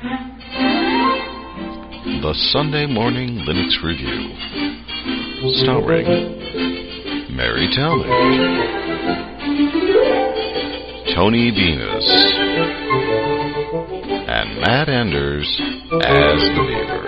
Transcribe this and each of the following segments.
The Sunday Morning Linux Review, starring Mary Talmadge, Tony Bemis, and Matt Anders as the Beaver.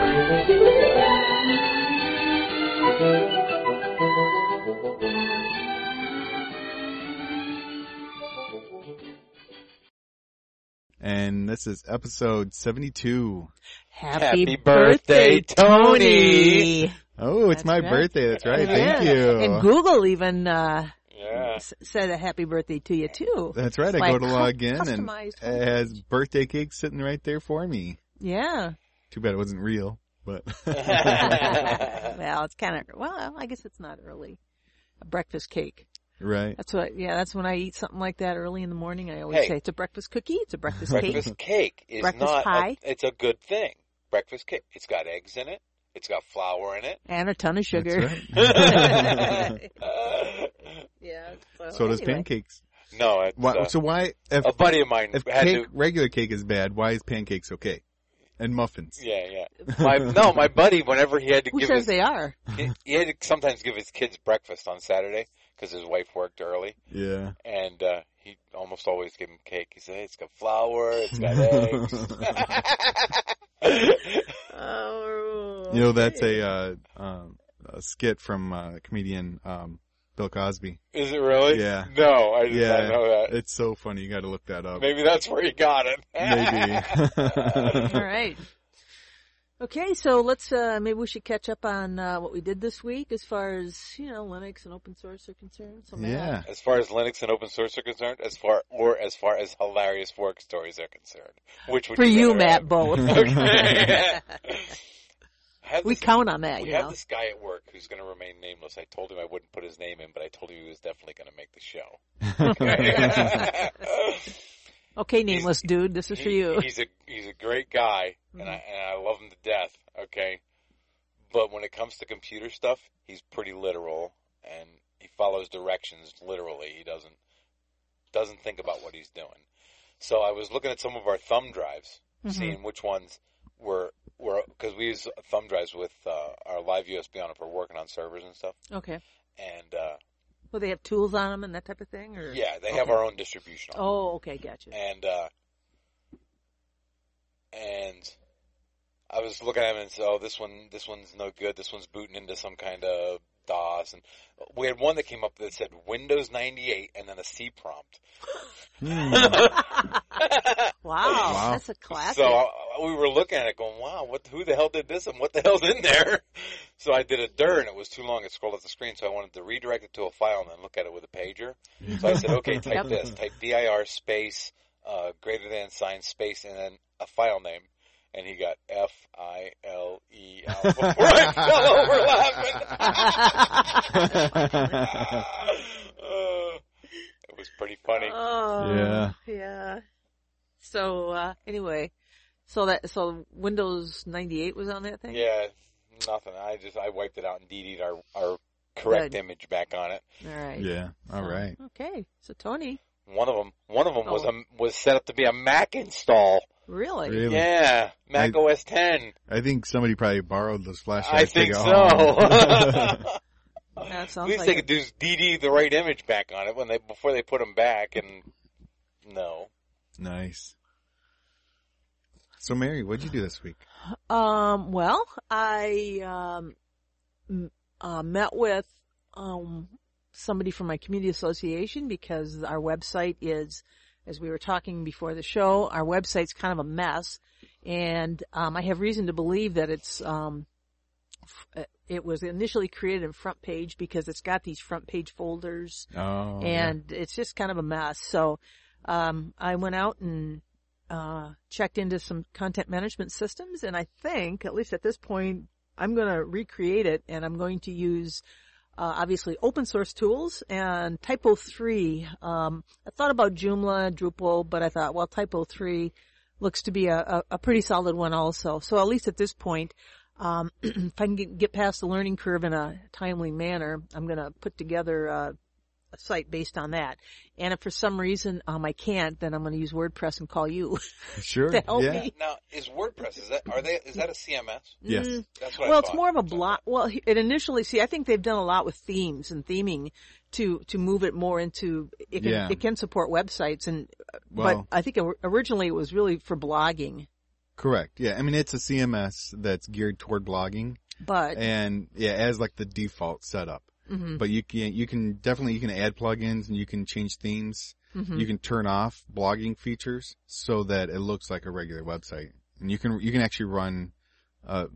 And this is episode 72. Happy birthday, Tony! Oh, it's my birthday. That's right. Thank you. And Google even said a happy birthday to you, too. That's right. I go to log in and it has birthday cake sitting right there for me. Yeah. Too bad it wasn't real, but. Well, it's kind of, I guess it's not early. A breakfast cake. Right. That's when I eat something like that early in the morning. I always say it's a breakfast cookie, it's a breakfast cake. Breakfast cake is breakfast not, pie. it's a good thing. Breakfast cake. It's got eggs in it. It's got flour in it. And a ton of sugar. That's right. Yeah. So does pancakes. No, it's, so why, if a buddy of mine if had regular cake is bad, why is pancakes okay? And muffins. Yeah. My buddy, whenever he had to Who give says his, they are? he had to sometimes give his kids breakfast on Saturday because his wife worked early. Yeah. And he almost always give him cake. He said, hey, it's got flour, it's got eggs. You know, that's a skit from comedian Bill Cosby. Is it really? Yeah. No, I did not know that. It's so funny. You got to look that up. Maybe that's where he got it. Maybe. All right. Okay, so let's maybe we should catch up on what we did this week as far as Linux and open source are concerned. So yeah. As far as Linux and open source are concerned, as far as hilarious work stories are concerned, which would for you, rather Matt, have? both. Okay. We count on that. We have this guy at work who's going to remain nameless. I told him I wouldn't put his name in, but I told him he was definitely going to make the show. Okay, nameless dude, this is for you. He's a great guy, and I love him to death. Okay, but when it comes to computer stuff, he's pretty literal, and he follows directions literally. He doesn't think about what he's doing. So I was looking at some of our thumb drives, seeing which ones were because we use thumb drives with our live USB on it for working on servers and stuff. Okay. And well, they have tools on them and that type of thing, or yeah, they have our own distribution on them. Oh, okay, gotcha. And I was looking at them and said, "Oh, this one's no good. This one's booting into some kind of DOS." And we had one that came up that said Windows 98 and then a C prompt. Wow, that's a classic. So we were looking at it going, wow, who the hell did this and what the hell's in there? So I did a dir and it was too long. It scrolled up the screen, so I wanted to redirect it to a file and then look at it with a pager. So I said, okay, type this. Type dir space, greater than sign space, and then a file name. And he got FILE before I fell over laughing. It was pretty funny. Oh, yeah. So anyway, so Windows 98 was on that thing? Yeah, nothing. I wiped it out and DD'd our correct image back on it. All right. Yeah. All right. Okay. So Tony, one of them was set up to be a Mac install. Really? Yeah, Mac OS 10. I think somebody probably borrowed those flash drives. I think so. At least they could do DD the right image back on it before they put them back, and no. Nice. So Mary, what'd you do this week? Well, I met with somebody from my community association because our website is, as we were talking before the show, our website's kind of a mess, and I have reason to believe that it was initially created in Front Page because it's got these front page folders, and it's just kind of a mess. So I went out and checked into some content management systems, and I think, at least at this point, I'm going to recreate it, and I'm going to use obviously open source tools and Typo3. I thought about Joomla, Drupal, but I thought, well, Typo3 looks to be a pretty solid one also. So at least at this point, if I can get past the learning curve in a timely manner, I'm going to put together a site based on that. And if for some reason I can't, then I'm going to use WordPress and call you. Sure. to help me. Now, is WordPress is that a CMS? Yes. That's what I Well, thought. it's more of a block. Well, it initially, I think they've done a lot with themes and theming to move it more into, it can support websites but I think originally it was really for blogging. Correct. Yeah. I mean, it's a CMS that's geared toward blogging. And as like the default setup. Mm-hmm. But you can add plugins and you can change themes. Mm-hmm. You can turn off blogging features so that it looks like a regular website. And you can actually run a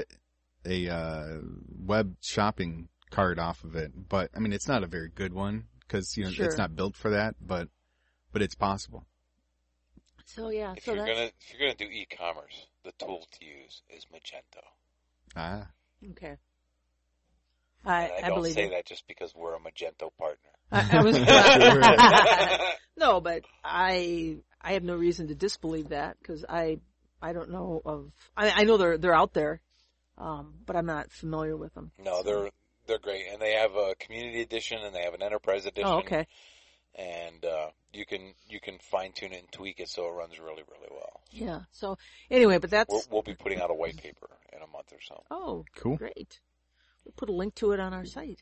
web shopping cart off of it. But I mean, it's not a very good one because it's not built for that. But it's possible. So yeah. If you're gonna do e-commerce, the tool to use is Magento. Ah. Okay. I don't believe say it. that just because we're a Magento partner. I was no, but I have no reason to disbelieve that because I don't know of. I know they're out there, but I'm not familiar with them. No, they're great, and they have a community edition and they have an enterprise edition. Oh, okay. And you can fine tune it and tweak it so it runs really, really well. Yeah. So anyway, but that's we'll be putting out a white paper in a month or so. Oh, cool! Great. We'll put a link to it on our site.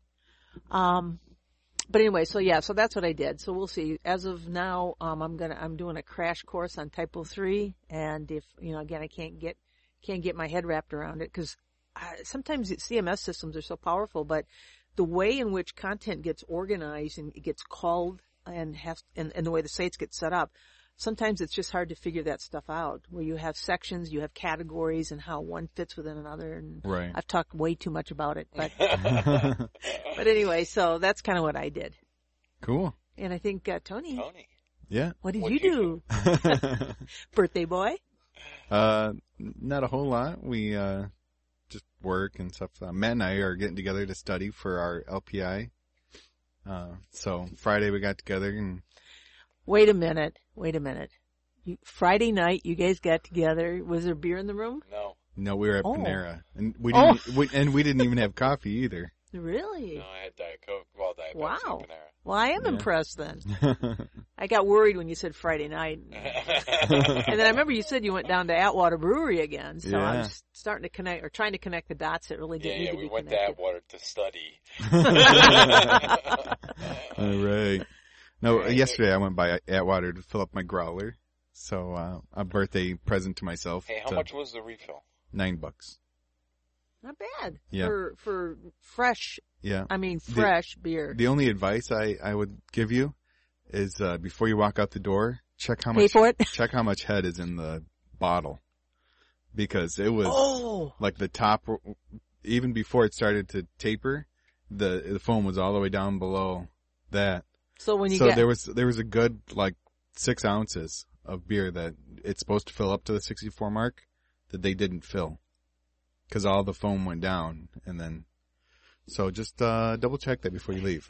But anyway, so that's what I did. So we'll see. As of now, I'm doing a crash course on Typo 3, and if again, I can't get my head wrapped around it because sometimes CMS systems are so powerful, but the way in which content gets organized and it gets called and the way the sites get set up, sometimes it's just hard to figure that stuff out. Where you have sections, you have categories, and how one fits within another. And right. I've talked way too much about it, but but anyway, so that's kind of what I did. Cool. And I think Tony. Yeah. What did you do? Birthday boy? Not a whole lot. We just work and stuff. Matt and I are getting together to study for our LPI. So Friday we got together and. Wait a minute. Friday night, you guys got together. Was there beer in the room? No, we were at Panera, and we didn't even have coffee either. Really? No, I had Diet Coke. Well, Diet Pepsi and Panera. Well, I am impressed then. I got worried when you said Friday night. And then I remember you said you went down to Atwater Brewery again. So I was starting to connect, or trying to connect the dots that really didn't need to be connected. Yeah, we went to Atwater to study. All right. No, yesterday I went by Atwater to fill up my growler. So, a birthday present to myself. Hey, how much was the refill? $9. Not bad. Yeah. For fresh. Yeah. I mean, fresh beer. The only advice I would give you is, before you walk out the door, check how much head is in the bottle. Because it was like the top, even before it started to taper, the foam was all the way down below that. So there was a good 6 ounces of beer that it's supposed to fill up to the 64 mark that they didn't fill because all the foam went down, and then so just double check that before you leave.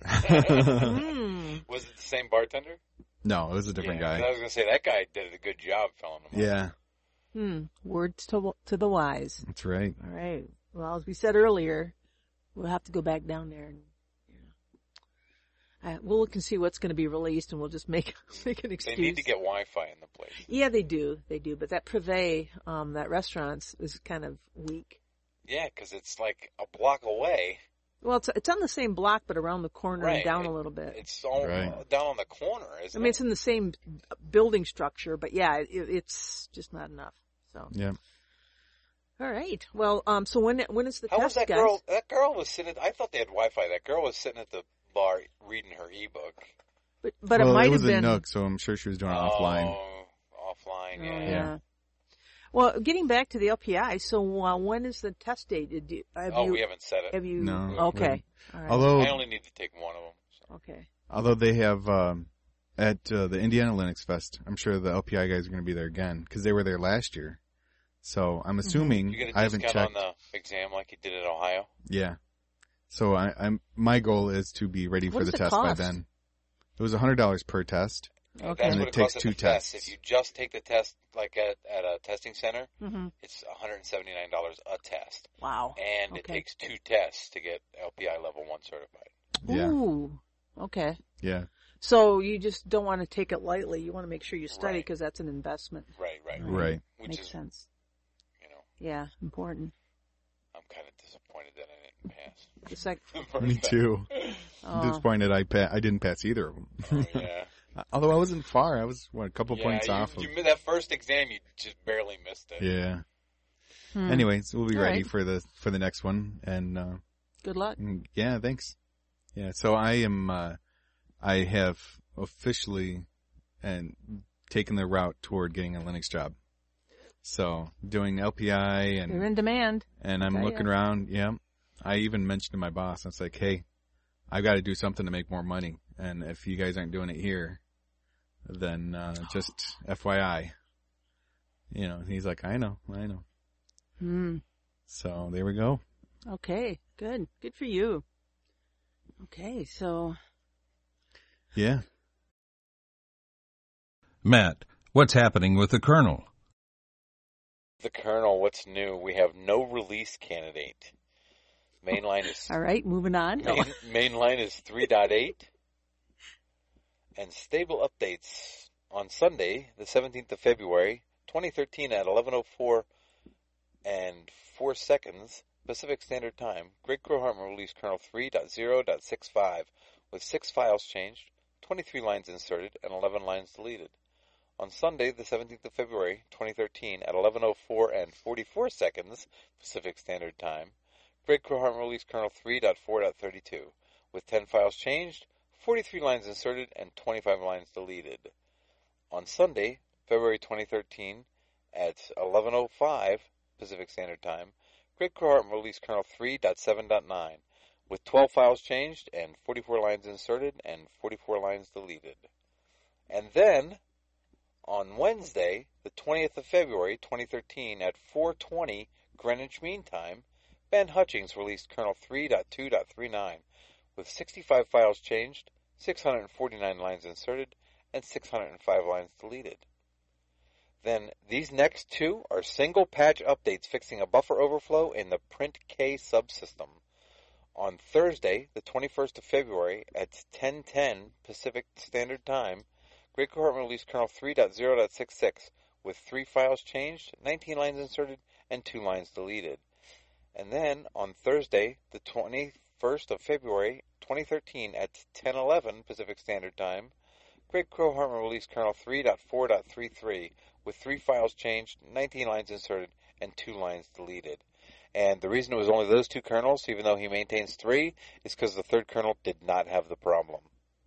Was it the same bartender? No, it was a different guy. I was gonna say that guy did a good job filling them up. Yeah. Words to the wise. That's right. All right. Well, as we said earlier, we'll have to go back down there and. We'll look and see what's going to be released, and we'll just make an excuse. They need to get Wi-Fi in the place. Yeah, they do. But that Privé, that restaurant, is kind of weak. Yeah, because it's like a block away. Well, it's on the same block, but around the corner and down a little bit. It's all down on the corner, isn't it? I mean, it's in the same building structure, but yeah, it's just not enough. So. Yeah. All right. Well, so when is the test, How was that guys? girl? That girl was sitting. I thought they had Wi-Fi. That girl was sitting at the bar reading her ebook. But it might have been. It was a Nook, so I'm sure she was doing it offline. Offline, yeah. Well, getting back to the LPI, so when is the test date? We haven't set it. Have you? No. Okay. All right. Although I only need to take one of them. So. Okay. Although they have at the Indiana Linux Fest, I'm sure the LPI guys are going to be there again because they were there last year. So I'm assuming I haven't checked. You get a discount on the exam like you did in Ohio? Yeah. So my goal is to be ready for the test by then. It was $100 per test. Okay. That's and what it takes 2 tests. If you just take the test like at a testing center, it's $179 a test. Wow. And it takes 2 tests to get LPI level 1 certified. Yeah. Ooh. Okay. Yeah. So you just don't want to take it lightly. You want to make sure you study because that's an investment. Right. Which Makes sense. You know. Yeah, important. I'm kind of disappointed that I didn't pass. It's like me too. I'm disappointed I didn't pass either of them. Oh, yeah. Although I wasn't far. I was a couple points off. That first exam, you just barely missed it. Yeah. Anyways, we'll be ready for the next one, and good luck. Yeah, thanks. Yeah, so I have officially taken the route toward getting a Linux job. So doing LPI and you're in demand, and I'm looking around. Yeah, I even mentioned to my boss, I was like, "Hey, I've got to do something to make more money, and if you guys aren't doing it here, then just FYI." You know, he's like, "I know." So there we go. Okay, good for you. Okay, so yeah, Matt, what's happening with the kernel? The kernel, what's new? We have no release candidate. Mainline is all right. Moving on. Mainline is 3.8, and stable updates on Sunday, the 17th of February, 2013, at 11:04 and 4 seconds Pacific Standard Time. Greg Kroah-Hartman released kernel 3.0.65 with 6 files changed, 23 lines inserted, and 11 lines deleted. On Sunday, the 17th of February, 2013, at 11:04 and 44 seconds Pacific Standard Time, Greg Kroah-Hartman released kernel 3.4.32 with 10 files changed, 43 lines inserted, and 25 lines deleted. On Sunday, February 2013, at 11:05 Pacific Standard Time, Greg Kroah-Hartman released kernel 3.7.9 with 12 files changed and 44 lines inserted and 44 lines deleted. And then, on Wednesday, the 20th of February, 2013, at 4:20 Greenwich Mean Time, Ben Hutchings released kernel 3.2.39 with 65 files changed, 649 lines inserted, and 605 lines deleted. Then these next two are single patch updates fixing a buffer overflow in the PrintK subsystem. On Thursday, the 21st of February, at 10:10 Pacific Standard Time, Greg Kroah-Hartman released kernel 3.0.66 with 3 files changed, 19 lines inserted, and 2 lines deleted. And then on Thursday, the 21st of February, 2013, at 10:11 Pacific Standard Time, Greg Kroah-Hartman released kernel 3.4.33 with 3 files changed, 19 lines inserted, and 2 lines deleted. And the reason it was only those 2 kernels, even though he maintains 3, is because the third kernel did not have the problem.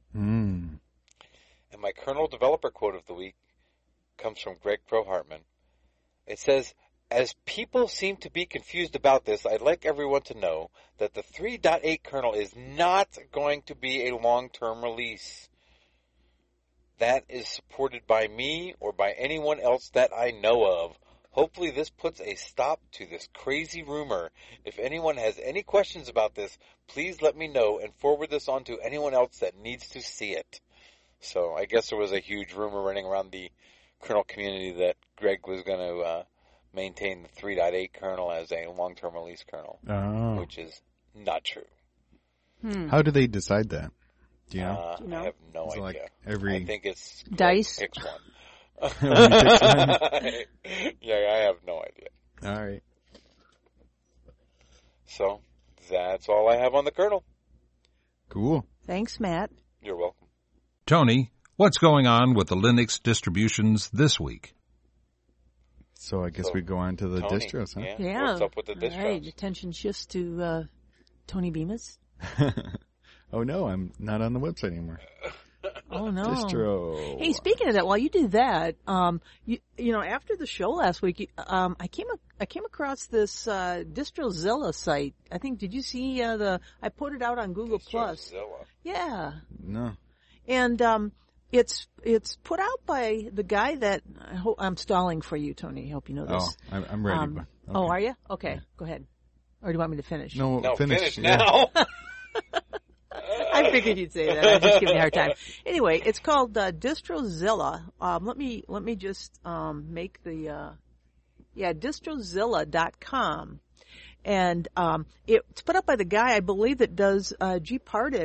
And my kernel developer quote of the week comes from Greg Kroah-Hartman. It says, "As people seem to be confused about this, I'd like everyone to know that the 3.8 kernel is not going to be a long-term release. That is supported by me or by anyone else that I know of. Hopefully this puts a stop to this crazy rumor. If anyone has any questions about this, please let me know and forward this on to anyone else that needs to see it." So I guess there was a huge rumor running around the kernel community that Greg was going to maintain the 3.8 kernel as a long-term release kernel, which is not true. How do they decide that? Do you know? I have no idea. Like I think it's dice. Picks one. Only Yeah, I have no idea. All right. So that's all I have on the kernel. Cool. Thanks, Matt. You're welcome. Tony, what's going on with the Linux distributions this week? So I guess we go on to the Tony, distros, huh? Yeah. What's up with the distros? All right, attention shifts to Tony Bemis. Oh no, I'm not on the website anymore. Oh no. Distro. Hey, speaking of that, while you do that, you know, after the show last week, I came across this DistroZilla site. I think, did you see I put it out on Google Plus. Yeah. No. And it's put out by the guy that I'm stalling for you, Tony. I hope you know this. Oh, I'm ready. Okay. Oh, are you? Okay, go ahead. Or do you want me to finish? No, finish yeah. now. I figured you'd say that. I'm just giving you a hard time. Anyway, it's called DistroZilla. Let me just make the DistroZilla.com, and it's put up by the guy I believe that does Gparted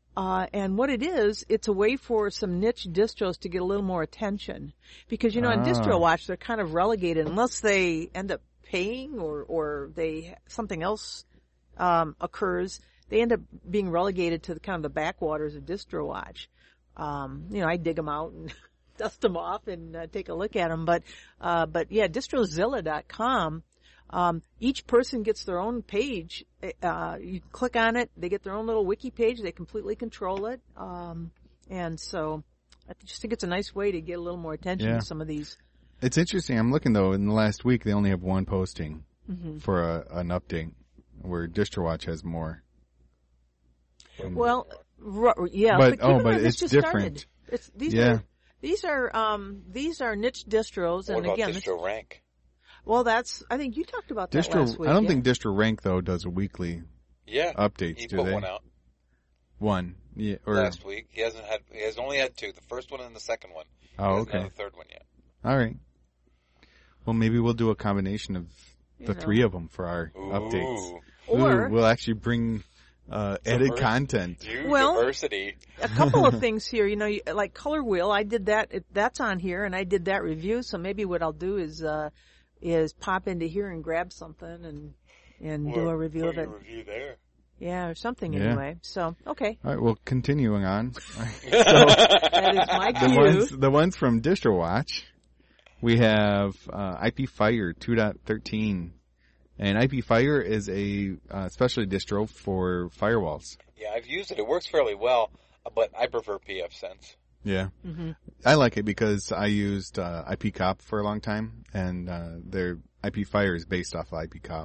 And what it is, it's a way for some niche distros to get a little more attention. Because, in DistroWatch, they're kind of relegated unless they end up paying or something else occurs. They end up being relegated to the backwaters of DistroWatch. I dig them out and dust them off and take a look at them. But yeah, distrozilla.com. Each person gets their own page. You click on it, they get their own little wiki page. They completely control it. And so I just think it's a nice way to get a little more attention to some of these. It's interesting. I'm looking, though, in the last week, they only have one posting for an update, where DistroWatch has more. Well, yeah. But it's different. These are niche distros. What And about again, DistroRank? Well, I think you talked about that last week. I don't think DistroRank, though, does a weekly updates, he do put they? one out. One. Yeah, last week. He has only had two. The first one and the second one. Oh, okay. He hasn't had the third one yet. All right. Well, maybe we'll do a combination of the three of them for our updates. Or we'll actually bring added content. Diversity. A couple of things here. Like Color Wheel, I did that. That's on here, and I did that review. So maybe what I'll do is pop into here and grab something and do a review of it. Review there. Yeah, or something anyway. So, okay. All right, well, continuing on. That is my cue. The ones from DistroWatch, we have IPFire 2.13. And IPFire is a specialty distro for firewalls. Yeah, I've used it. It works fairly well, but I prefer pFSense. Yeah. I like it because I used IPCOP for a long time, and their IPFire is based off of IPCOP.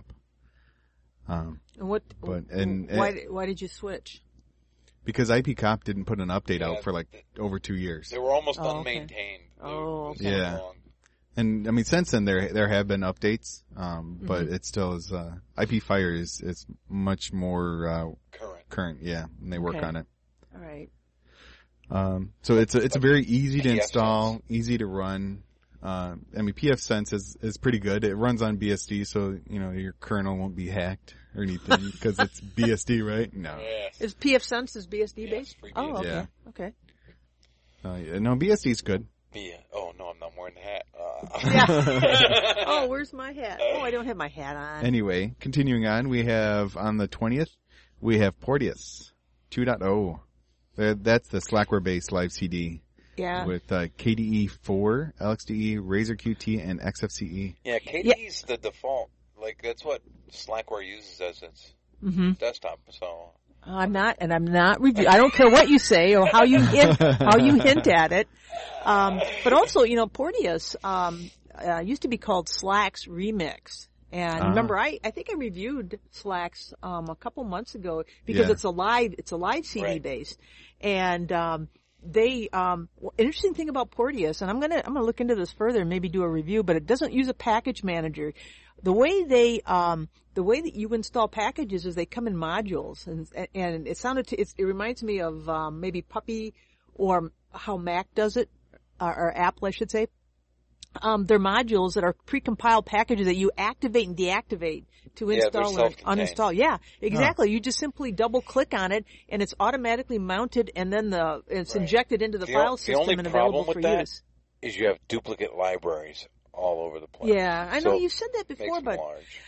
Why did you switch? Because IPCOP didn't put an update out for over 2 years. They were almost unmaintained. Okay. Okay. Yeah. And I mean, since then there have been updates, but it still is. IPFire is much more current. Yeah, and they work on it. All right. So it's a very easy to install, easy to run. I mean, pfSense is pretty good. It runs on BSD, so your kernel won't be hacked or anything because it's BSD, right? No. Yes. Is pfSense BSD based? Oh, okay. Yeah. Okay. No, BSD is good. Oh no, I'm not wearing the hat. Yeah. Oh, where's my hat? Oh, I don't have my hat on. Anyway, continuing on, we have on the 20th, we have Porteous 2.0. That's the Slackware-based live CD. Yeah. With KDE4, LXDE, Razer QT, and XFCE. Yeah, KDE's the default. Like, that's what Slackware uses as its desktop, so... I'm not reviewing. I don't care what you say or how you hint at it. But also, Porteous used to be called Slack's Remix. And remember, I think I reviewed Slack's a couple months ago because it's a live CD based. And they interesting thing about Porteous, and I'm gonna look into this further and maybe do a review, but it doesn't use a package manager. The way that you install packages is they come in modules, and it reminds me of maybe Puppy or how Mac does it, or Apple, I should say. They're modules that are precompiled packages that you activate and deactivate to install or uninstall. Yeah, exactly. You just simply double click on it, and it's automatically mounted, and then it's injected into the file system and available for use. Is you have duplicate libraries all over the place. Yeah, I know you said that before, but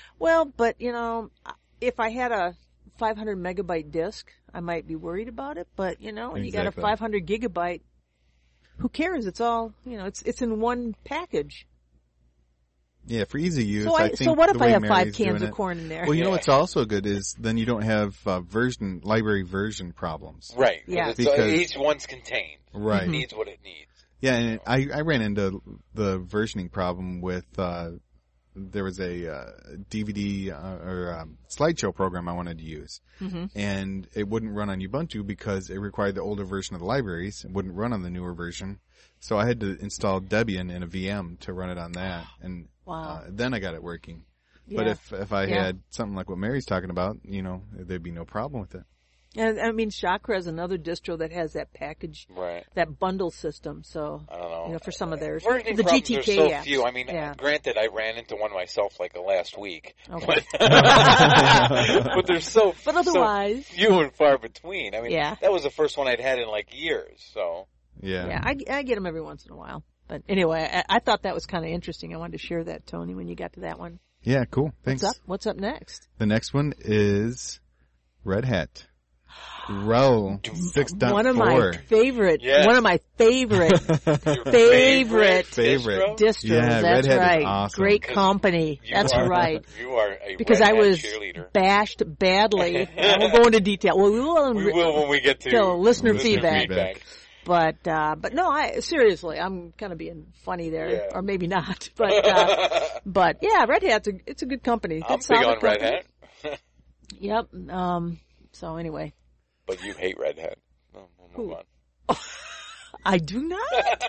if I had a 500 megabyte disk, I might be worried about it. But when you got a 500 gigabyte, who cares? It's all it's in one package. Yeah, for easy use. So what if I have 5 cans of corn in there? Well, what's also good is then you don't have library version problems. Right. Yeah. Because each one's contained. Right. It needs what it needs. Yeah, and I ran into the versioning problem with there was a DVD or slideshow program I wanted to use, and it wouldn't run on Ubuntu because it required the older version of the libraries. It wouldn't run on the newer version, so I had to install Debian in a VM to run it on that, and then I got it working. Yeah. But if I had something like what Mary's talking about, there'd be no problem with it. And I mean, Chakra is another distro that has that package, that bundle system. So I don't know. For some of theirs, the GTK are so apps. few. I mean, granted, I ran into one myself like last week. Okay. But they're so few and far between. I mean, that was the first one I'd had in like years. So yeah, I get them every once in a while. But anyway, I thought that was kind of interesting. I wanted to share that, Tony, when you got to that one. Yeah, cool. Thanks. What's up next? The next one is Red Hat. RHEL 6.4. One of my favorite distros. Yeah, that's Red Hat right. Is awesome. Great company. That's right. You are a because Red I Hat was cheerleader. bashed badly. I won't go into detail. Well, we will when we get to listener feedback. But no, seriously, I'm kind of being funny there, or maybe not. But yeah, Red Hat's it's a good company. I'm big on Red Hat. Yep. So anyway. But you hate Red Hat. We'll move on. I do not.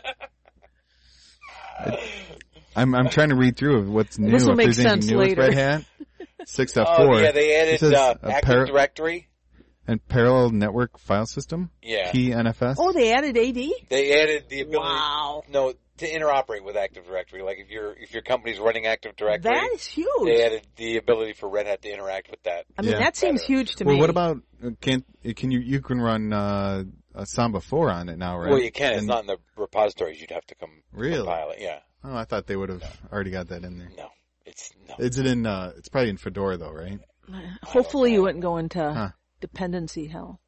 I'm trying to read through what's new. This will make sense new later. With Red Hat 6.4. Oh yeah, they added Active Directory. And Parallel Network File System? Yeah. PNFS? Oh, they added AD? They added the ability to interoperate with Active Directory. Like if your company's running Active Directory. That is huge. They added the ability for Red Hat to interact with that. I mean, that seems huge to me. Well, what about, you can run Samba 4 on it now, right? Well, you can. It's not in the repositories. You'd have to compile it, yeah. Oh, I thought they would have already got that in there. No. Is it in, it's probably in Fedora though, right? Hopefully you wouldn't go into dependency hell.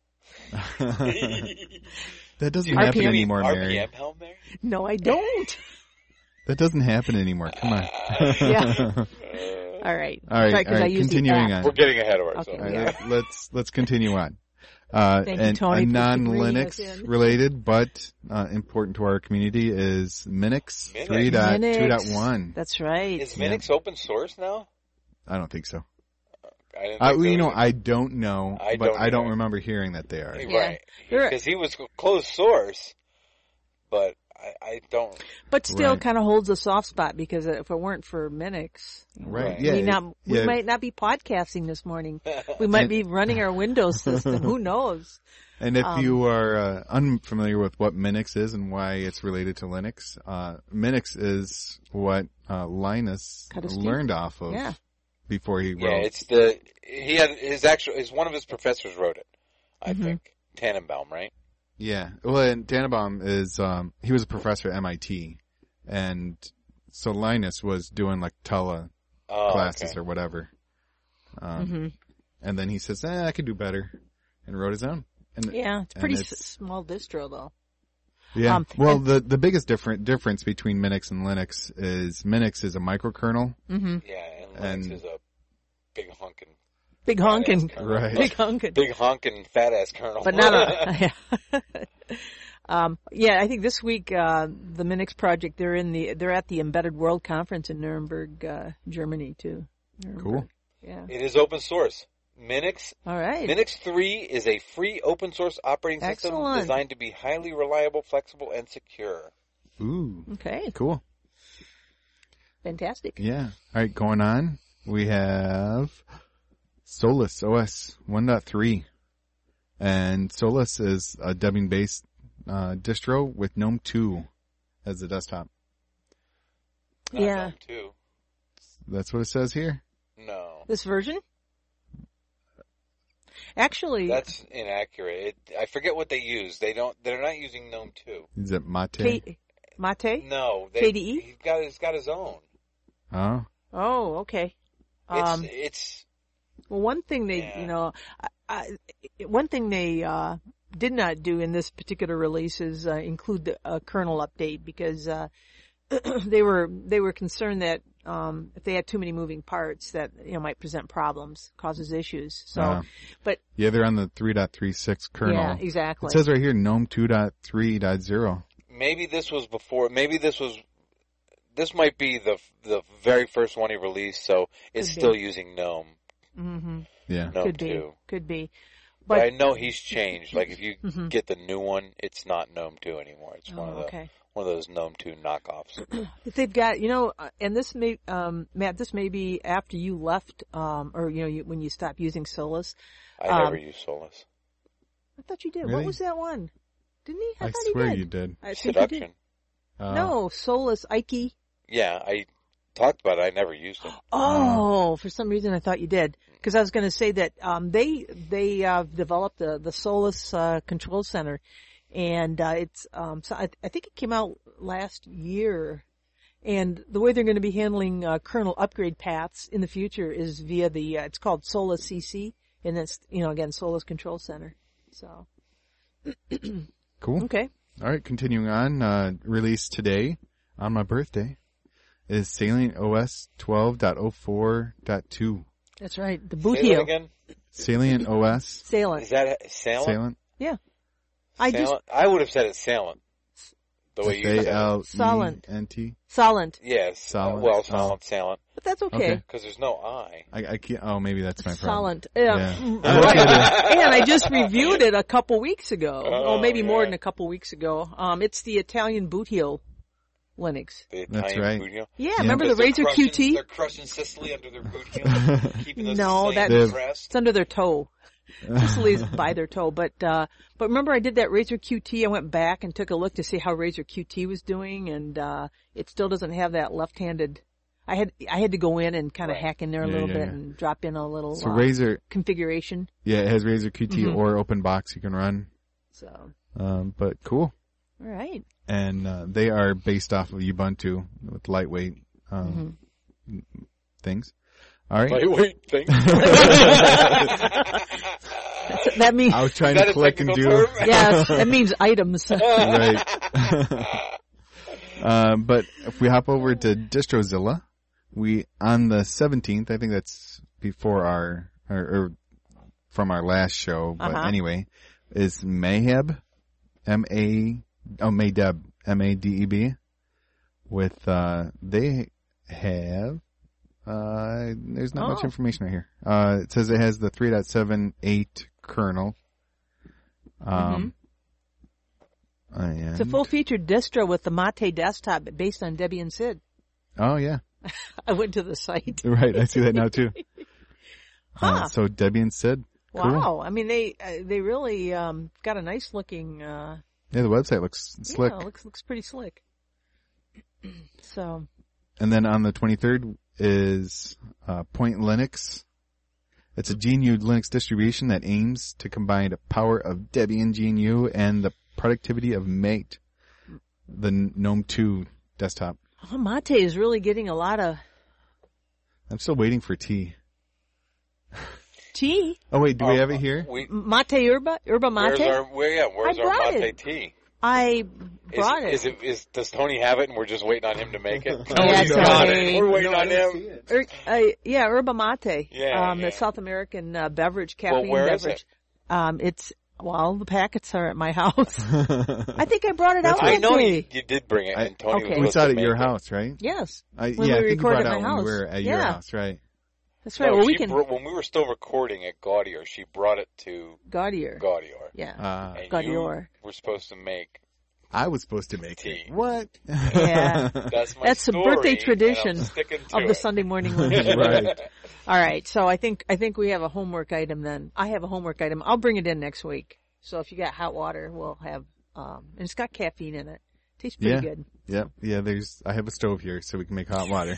That doesn't happen anymore, Mary. RPM hell, Mary? No, I don't. That doesn't happen anymore. Come on. Yeah. All right. Continuing on. We're getting ahead of ourselves. Okay, all right, let's continue on. Thank you, Tony, a non-Linux related but important to our community is Minix 3.2.1. That's right. Is Minix open source now? I don't think so. I don't know, but I don't remember hearing that they are. Right. Because he was closed source, but I don't. But still kind of holds a soft spot because if it weren't for Minix, we might not be podcasting this morning. We might be running our Windows system. Who knows? And if you are unfamiliar with what Minix is and why it's related to Linux, Minix is what Linus learned off of. Yeah. Before he wrote. Yeah, one of his professors wrote it, I think. Tannenbaum, right? Yeah. Well, and Tannenbaum is, he was a professor at MIT. And so Linus was doing like tele classes or whatever. And then he says, I could do better. And wrote his own. And, it's pretty small distro though. Yeah. The biggest difference between Minix and Linux is Minix is a microkernel. Mm-hmm. Yeah, and Linux is a big honkin', right? Big honkin' fat ass kernel. But not I think this week the Minix project they're at the Embedded World Conference in Nuremberg, Germany too. Cool. Yeah. It is open source. Minix. All right. Minix 3 is a free open source operating system designed to be highly reliable, flexible, and secure. Ooh. Okay. Cool. Fantastic. Yeah. All right, going on. We have Solus OS 1.3. And Solus is a Debian-based distro with GNOME 2 as the desktop. Not GNOME 2. That's what it says here. No. This version? Actually, that's inaccurate. I forget what they use. They're not using GNOME 2. Is it Mate? Mate? No. KDE? He's got his own. Oh. Oh, okay. It's well, one thing one thing they did not do in this particular release is include a kernel update because they were concerned that if they had too many moving parts that might present problems, causes issues. So, but they're on the 3.36 kernel. Yeah, exactly. It says right here GNOME 2.3.0. Maybe this was before. Maybe this might be the very first one he released, so it's still using GNOME. Mm-hmm. Yeah, GNOME could be. But I know he's changed. Like if you get the new one, it's not GNOME 2 anymore. It's one of those GNOME 2 knockoffs. If they've got, and this may, Matt, this may be after you left, or when you stopped using Solus. I never used Solus. I thought you did. Really? What was that one? Didn't he? I thought swear he did. you did. I think Seduction. you did. No, Solus Ike. Yeah, I talked about it. I never used it. Oh, for some reason I thought you did. Because I was going to say that they developed the Solus Control Center, and it's so I think it came out last year. And the way they're going to be handling kernel upgrade paths in the future is via the it's called Solus CC, and that's again Solus Control Center. So cool. Okay. All right, continuing on. Released today on my birthday is Salient OS 12.04.2. That's right. The boot Say heel. that again? Salient OS. Salient. Is that Salient? Salient. Yeah. I would have said it Salient. The way you said it. S-A-L-E-N-T. Solent. Yes. Solent. Salient. But that's okay. Because there's no I. I can't. Oh, maybe that's my problem. Solent. Yeah. Right. And I just reviewed it a couple weeks ago. Maybe more than a couple weeks ago. It's the Italian boot heel Linux. The Italian That's right. boot heel? Yeah, remember the Razor QT? They're crushing Sicily under their boot heel, keeping those it's under their toe. Sicily's by their toe. But remember I did that Razor QT. I went back and took a look to see how Razor QT was doing, and it still doesn't have that left-handed. I had to go in and kind of hack in there a little bit and drop in a little Razor configuration. Yeah, it has Razor QT or OpenBox you can run. So. But cool. All right. And they are based off of Ubuntu with lightweight things. All right. Lightweight things. That means I was trying to click and do. Yes, that means items. Right. But if we hop over to DistroZilla, on the 17th, I think that's before or from our last show, but anyway, is Mayheb, Maydeb, M-A-D-E-B, with, they have, there's not much information right here. It says it has the 3.78 kernel. It's a full-featured distro with the Mate desktop based on Debian Sid. Oh, yeah. I went to the site. Right, I see that now, too. So Debian Sid. Cool. Wow. I mean, they really got a nice-looking... yeah, the website looks slick. Yeah, looks pretty slick. So... And then on the 23rd is Point Linux. It's a GNU Linux distribution that aims to combine the power of Debian GNU and the productivity of Mate, the GNOME 2 desktop. Oh, Mate is really getting a lot of... I'm still waiting for tea. Tea? Oh, wait, do we have it here? Mate Yerba Mate? Where's our Mate tea? I brought it. Does Tony have it and we're just waiting on him to make it? Yeah, got it. We're waiting on him. Yerba Mate. Yeah, the South American beverage, caffeine beverage. Is it? The packets are at my house. I think I brought it out. I know you did bring it, and Tony was we saw it at your house, right? Yes. I think you brought it out when we were at your house, right? That's right. No, when we were still recording at Gaudier, she brought it to Gaudier. Yeah. Gaudier. We're supposed to make. I was supposed to make tea. It. What? Yeah. That's the birthday tradition of the Sunday morning lunch. Right. All right. So I think we have a homework item then. I have a homework item. I'll bring it in next week. So if you got hot water, we'll have, and it's got caffeine in it. Tastes pretty good. Yeah. Yeah. I have a stove here so we can make hot water.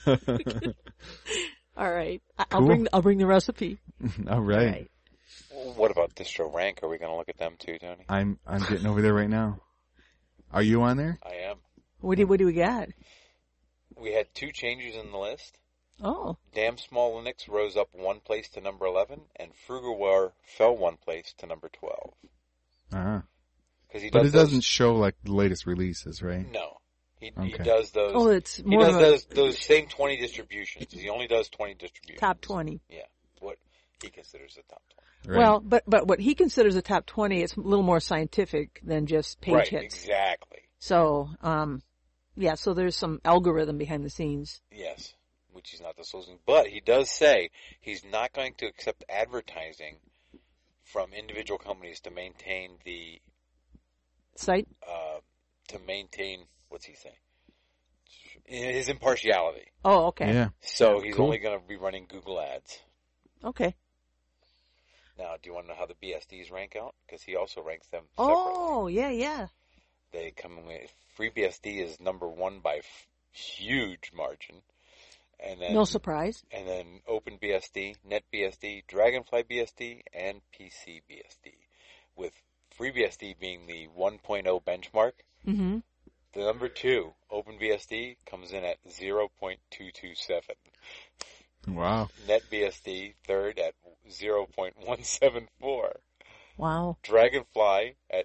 All right. Cool. I'll bring the recipe. All right. What about Distro Rank? Are we going to look at them too, Tony? I'm getting over there right now. Are you on there? I am. What do we got? We had 2 changes in the list. Oh. Damn Small Linux rose up 1 place to number 11, and Frugalware fell 1 place to number 12. Uh-huh. But it doesn't show like the latest releases, right? No. He does those. Oh, it's more he does those same 20 distributions. He only does 20 distributions. Top 20. Yeah. What he considers the top 20. Right. Well, but what he considers a top 20, it's a little more scientific than just page hits. Right, exactly. So, so there's some algorithm behind the scenes. Yes, which he's not disclosing. But he does say he's not going to accept advertising from individual companies to maintain the site. To maintain, what's he saying? His impartiality. Oh, okay. Yeah. So he's only going to be running Google ads. Okay. Now, do you want to know how the BSDs rank out? Because he also ranks them separately. Oh, yeah. They come with FreeBSD is number 1 by huge margin. And then, no surprise. And then OpenBSD, NetBSD, Dragonfly BSD, and PCBSD. With FreeBSD being the 1.0 benchmark, mm-hmm. the number 2, OpenBSD, comes in at 0.227. Wow. NetBSD, third at 0.174. Wow. Dragonfly at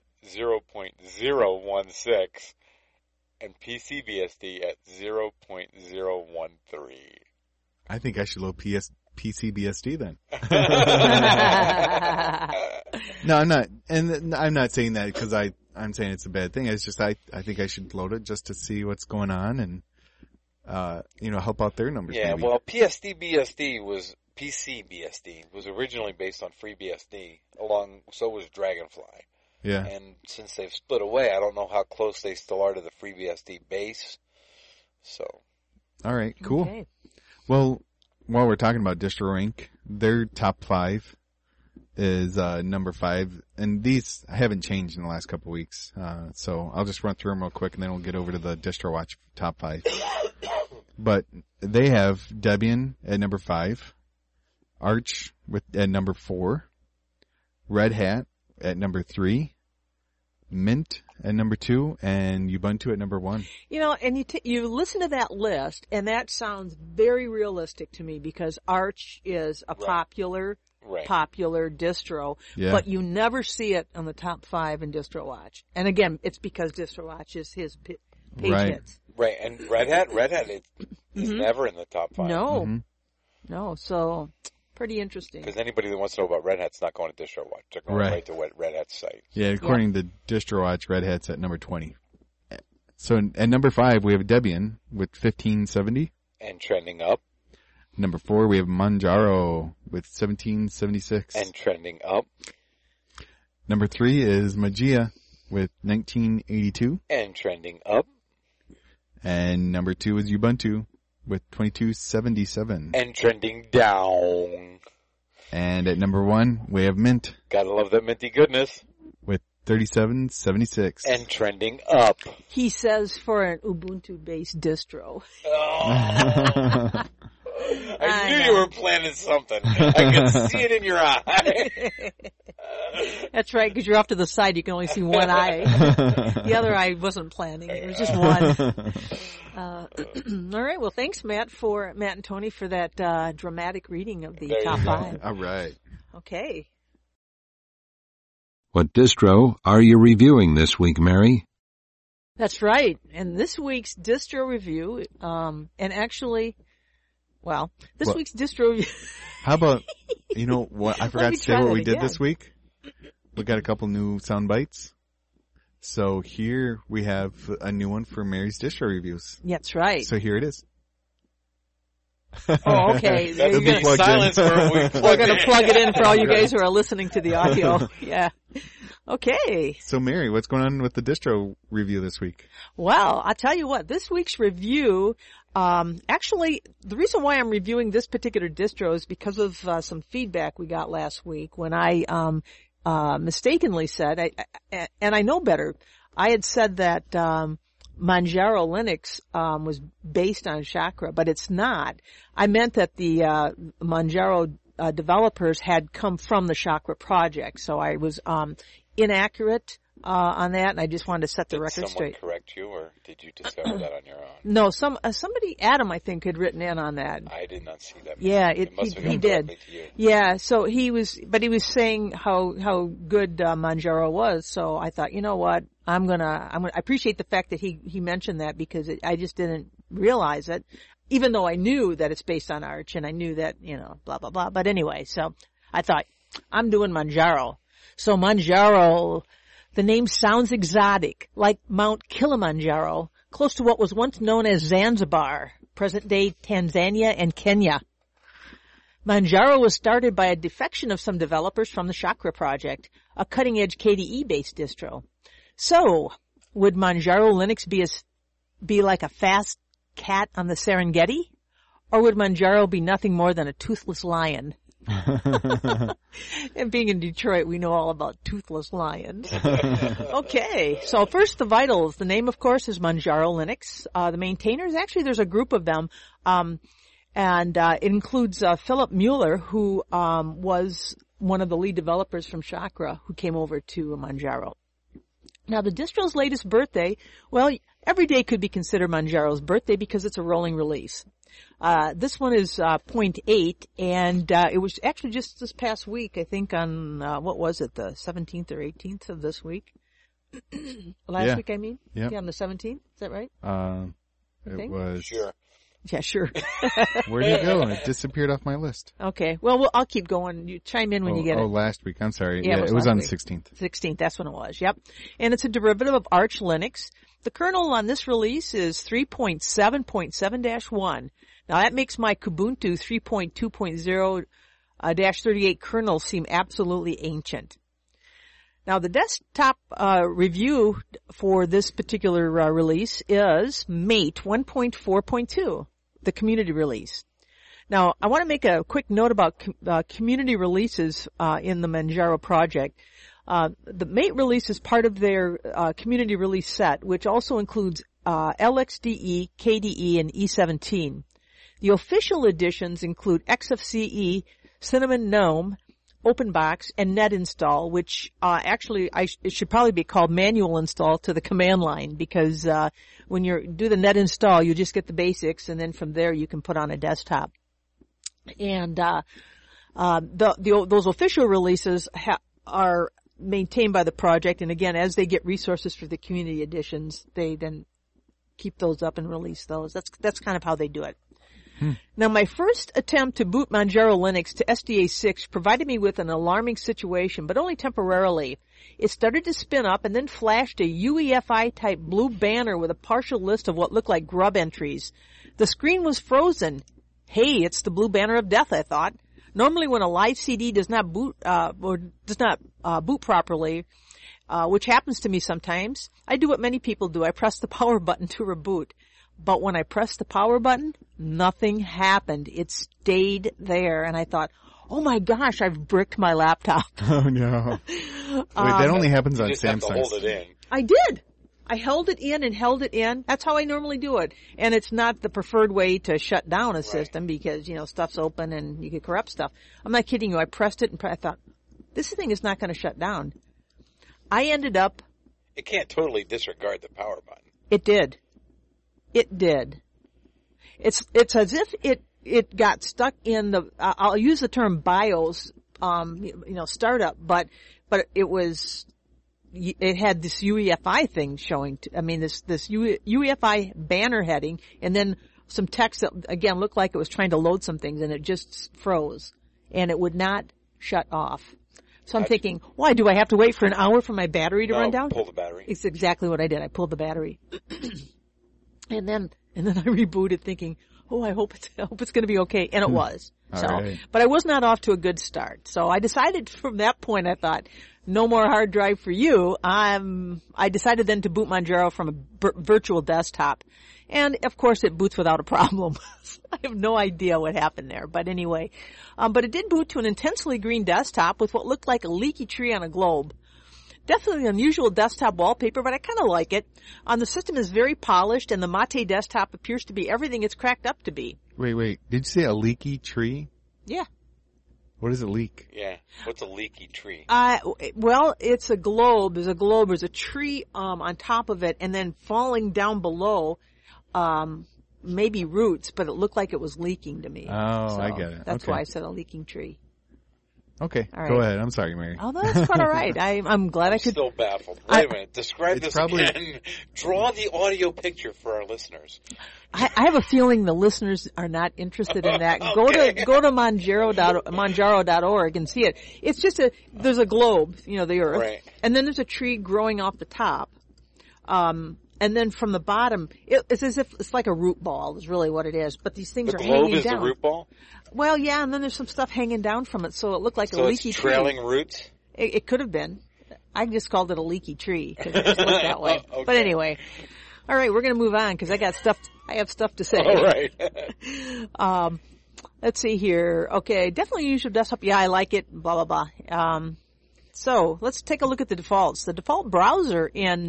0.016. And PCBSD at 0.013. I think I should load PCBSD then. No, I'm not. And I'm not saying that because I'm saying it's a bad thing. It's just I think I should load it just to see what's going on and, help out their numbers. Yeah, maybe. well, PCBSD was originally based on FreeBSD, so was Dragonfly. Yeah. And since they've split away, I don't know how close they still are to the FreeBSD base. So. All right, cool. Okay. Well, while we're talking about DistroRank, their top 5 is number 5, and these haven't changed in the last couple of weeks. So I'll just run through them real quick, and then we'll get over to the DistroWatch top 5. But they have Debian at number 5, Arch at number 4, Red Hat at number 3, Mint at number 2, and Ubuntu at number 1. And you listen to that list, and that sounds very realistic to me because Arch is a popular distro, but you never see it on the top 5 in DistroWatch. And again, it's because DistroWatch is his page hits. Right, and Red Hat is never in the top 5. No, so pretty interesting. Because anybody that wants to know about Red Hat's not going to DistroWatch. They're going right to Red Hat's site. Yeah, according to DistroWatch, Red Hat's at number 20. So at number 5, we have Debian with 1570. And trending up. Number 4, we have Manjaro with 1776. And trending up. Number 3 is Mageia with 1982. And trending up. And number 2 is Ubuntu with 2277. And trending down. And at number 1, we have Mint. Gotta love that minty goodness. With 3776. And trending up. He says for an Ubuntu-based distro. Oh. I knew you were planning something. I could see it in your eye. That's right, because you're off to the side. You can only see one eye. The other eye wasn't planning. It was just one. All right. Well, thanks, Matt and Tony for that dramatic reading of the top 5. All right. Okay. What distro are you reviewing this week, Mary? That's right. And this week's distro review, and actually... Well, this week's distro... How about, what? I forgot to say what we did this week. We got a couple new sound bites. So here we have a new one for Mary's distro reviews. That's right. So here it is. Oh, okay. That's being silence for a week. We're going to plug it in for all you guys who are listening to the audio. Yeah. Okay. So Mary, what's going on with the distro review this week? Well, I'll tell you what, this week's review, actually, the reason why I'm reviewing this particular distro is because of some feedback we got last week when I mistakenly said, and I know better, I had said that Manjaro Linux was based on Chakra, but it's not. I meant that the Manjaro developers had come from the Chakra project, so I was inaccurate on that, and I just wanted to set the record straight. Did someone correct you, or did you discover that on your own? No, somebody, Adam, I think, had written in on that. I did not see that. Yeah, he did. To you. Yeah, so he was saying how good Manjaro was. So I thought, you know what, I appreciate the fact that he mentioned that because I just didn't realize it, even though I knew that it's based on Arch and I knew that blah blah blah. But anyway, so I thought I'm doing Manjaro. So Manjaro, the name sounds exotic, like Mount Kilimanjaro, close to what was once known as Zanzibar, present-day Tanzania and Kenya. Manjaro was started by a defection of some developers from the Chakra project, a cutting-edge KDE-based distro. So, would Manjaro Linux be like a fast cat on the Serengeti? Or would Manjaro be nothing more than a toothless lion? And being in Detroit, we know all about toothless lions. Okay, so first the vitals. The name, of course, is Manjaro Linux. The maintainers, actually, there's a group of them, and it includes Philip Mueller, who was one of the lead developers from Chakra, who came over to Manjaro. Now, the distro's latest birthday, well, every day could be considered Manjaro's birthday because it's a rolling release. This one is 0.8, and it was actually just this past week, I think on, what was it, the 17th or 18th of this week? Last week, I mean? Yeah. Yeah, on the 17th, is that right? It was... Sure. Yeah, sure. Where'd it go? It disappeared off my list. Okay, well, I'll keep going. You chime in when you get it. Oh, last week. I'm sorry. Yeah, it was on the week. 16th. 16th, that's when it was, yep. And it's a derivative of Arch Linux. The kernel on this release is 3.7.7-1. Now that makes my Kubuntu 3.2.0-38 kernel seem absolutely ancient. Now the desktop review for this particular release is Mate 1.4.2, the community release. Now I want to make a quick note about community releases in the Manjaro project. The Mate release is part of their community release set, which also includes LXDE, KDE, and E17. The official editions include XFCE, Cinnamon GNOME, OpenBox, and net install, which actually it should probably be called manual install to the command line, because when you do the net install, you just get the basics, and then from there you can put on a desktop. And those official releases are maintained by the project, and again, as they get resources for the community editions, they then keep those up and release those. That's kind of how they do it. Now, my first attempt to boot Manjaro Linux to SDA6 provided me with an alarming situation, but only temporarily. It started to spin up and then flashed a UEFI-type blue banner with a partial list of what looked like grub entries. The screen was frozen. Hey, it's the blue banner of death, I thought. Normally, when a live CD does not boot boot properly, which happens to me sometimes, I do what many people do. I press the power button to reboot. But when I pressed the power button, nothing happened. It stayed there, and I thought, oh my gosh, I've bricked my laptop. Oh no. Wait, that only happens on Samsung. You just have to hold it in. I did. I held it in and held it in. That's how I normally do it. And it's not the preferred way to shut down a system because, stuff's open and you can corrupt stuff. I'm not kidding you. I pressed it and I thought, this thing is not going to shut down. I ended up... It can't totally disregard the power button. It did. It did. It's as if it got stuck in the, I'll use the term BIOS, startup, but it had this UEFI thing showing, this UEFI banner heading, and then some text that, again, looked like it was trying to load some things, and it just froze. And it would not shut off. So I'm thinking, why, do I have to wait for an hour for my battery to run down? Pull the battery. It's exactly what I did. I pulled the battery. And then I rebooted thinking, I hope it's going to be okay. And it was. Right. But I was not off to a good start. So I decided from that point, I thought, no more hard drive for you. I decided then to boot Manjaro from a virtual desktop. And of course it boots without a problem. I have no idea what happened there. But anyway, but it did boot to an intensely green desktop with what looked like a leaky tree on a globe. Definitely unusual desktop wallpaper, but I kind of like it. The system is very polished, and the Mate desktop appears to be everything it's cracked up to be. Wait. Did you say a leaky tree? Yeah. What is a leak? Yeah. What's a leaky tree? Well, it's a globe. There's a tree on top of it, and then falling down below, maybe roots, but it looked like it was leaking to me. Oh, I get it. That's why I said a leaking tree. Okay, right. Go ahead. I'm sorry, Mary. Oh, that's quite all right. I'm glad I could. Still baffled. Wait a minute. Describe this probably... again. Draw the audio picture for our listeners. I have a feeling the listeners are not interested in that. Okay. Go to Manjaro.org and see it. It's just there's a globe, the Earth, right. And then there's a tree growing off the top. And then from the bottom, it's as if it's like a root ball is really what it is. But these things are hanging down. The globe is the root ball? Well, yeah, and then there's some stuff hanging down from it, so it looked like a leaky tree. So it's trailing roots? It could have been. I just called it a leaky tree because it just looked that way. Okay. But anyway, all right, we're going to move on because I have stuff to say. All right. Let's see here. Okay, definitely use your desktop. Yeah, I like it. Blah, blah, blah. So let's take a look at the defaults. The default browser in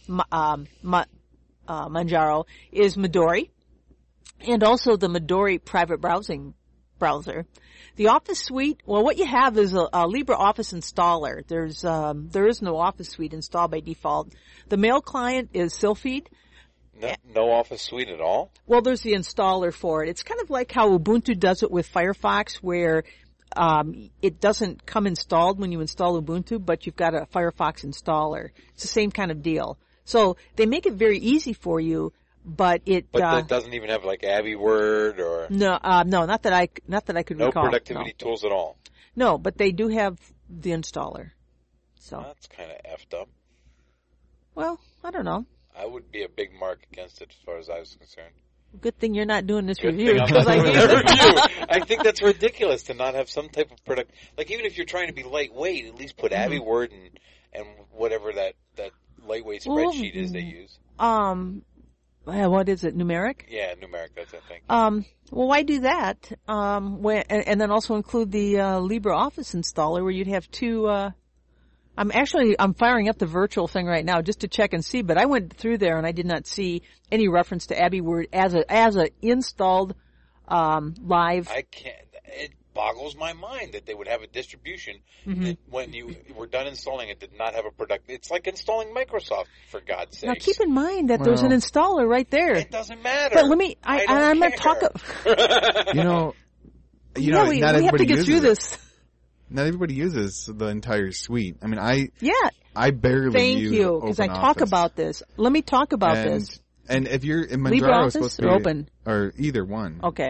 Manjaro is Midori, and also the Midori private browsing browser. The Office Suite, well, what you have is a LibreOffice installer. There is no Office Suite installed by default. The mail client is Sylpheed. No Office Suite at all? Well, there's the installer for it. It's kind of like how Ubuntu does it with Firefox, where it doesn't come installed when you install Ubuntu, but you've got a Firefox installer. It's the same kind of deal. So they make it very easy for you, but it doesn't even have like AbiWord or no, not that I could recall. No productivity tools at all. No, but they do have the installer. So that's kind of effed up. Well, I don't know. I would be a big mark against it as far as I was concerned. Good thing you're not doing this Good review. Because I think that's ridiculous to not have some type of product. Like, even if you're trying to be lightweight, at least put AbiWord and whatever that lightweight spreadsheet is they use. What is it? Numeric? Yeah, Numeric. That's it. Thank you. Well, why do that? And then also include the LibreOffice installer, where you'd have two. I'm firing up the virtual thing right now just to check and see, but I went through there and I did not see any reference to AbiWord as a installed live. I can't. It boggles my mind that they would have a distribution that when you were done installing it did not have a product. It's like installing Microsoft, for God's sake. Now keep in mind that there's an installer right there. It doesn't matter. But I'm not talking. we have to get through this. Not everybody uses the entire suite. I mean, I barely Thank use you, because I talk about this. Let me talk about this. And if you're in Manjaro, it's supposed to be open, or either one. Okay.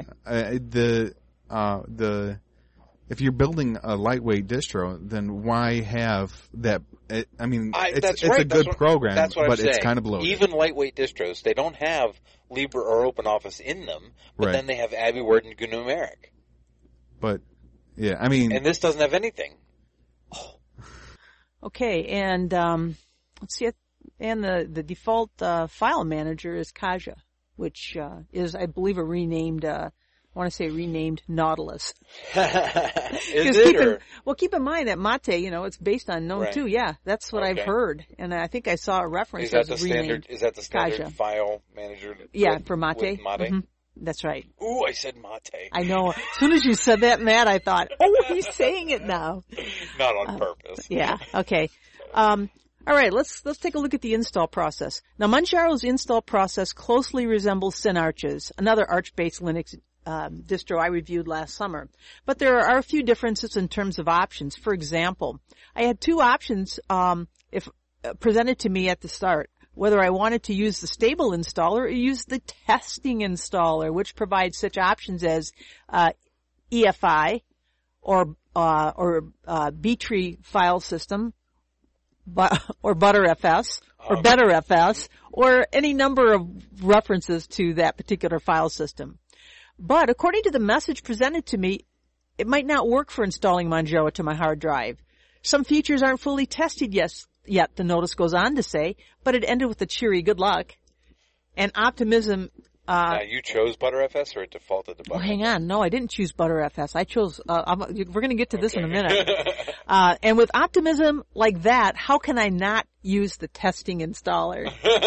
If you're building a lightweight distro, then why have that? It's a good program, but it's kind of bloated. Even lightweight distros, they don't have Libre or OpenOffice in them, but then they have AbiWord and GNU Numeric. But yeah, I mean, and this doesn't have anything. Oh. Okay, and let's see it. And the default file manager is Kaja, which is, I believe, a renamed. I want to say renamed Nautilus. Is it? Keep in mind that Mate, it's based on GNOME too. Yeah, that's what I've heard, and I think I saw a reference. Is that the standard Kaja. file manager? Yeah, for Mate. With Mate? Mm-hmm. That's right. Ooh, I said Mate. I know. As soon as you said that, Matt, I thought, he's saying it now. Not on purpose. Yeah. Okay. All right. Let's take a look at the install process. Now, Manjaro's install process closely resembles Synarch's, another Arch-based Linux distro I reviewed last summer. But there are a few differences in terms of options. For example, I had two options if presented to me at the start. Whether I wanted to use the stable installer or use the testing installer, which provides such options as EFI or Btree file system, or ButterFS or BetterFS, or any number of references to that particular file system. But according to the message presented to me, it might not work for installing Manjaro to my hard drive. Some features aren't fully tested yet, the notice goes on to say, but it ended with a cheery good luck. And optimism. Now, you chose ButterFS or it defaulted to ButterFS? Oh, hang on. No, I didn't choose ButterFS. I chose, we're going to get to this in a minute. And with optimism like that, how can I not use the testing installer?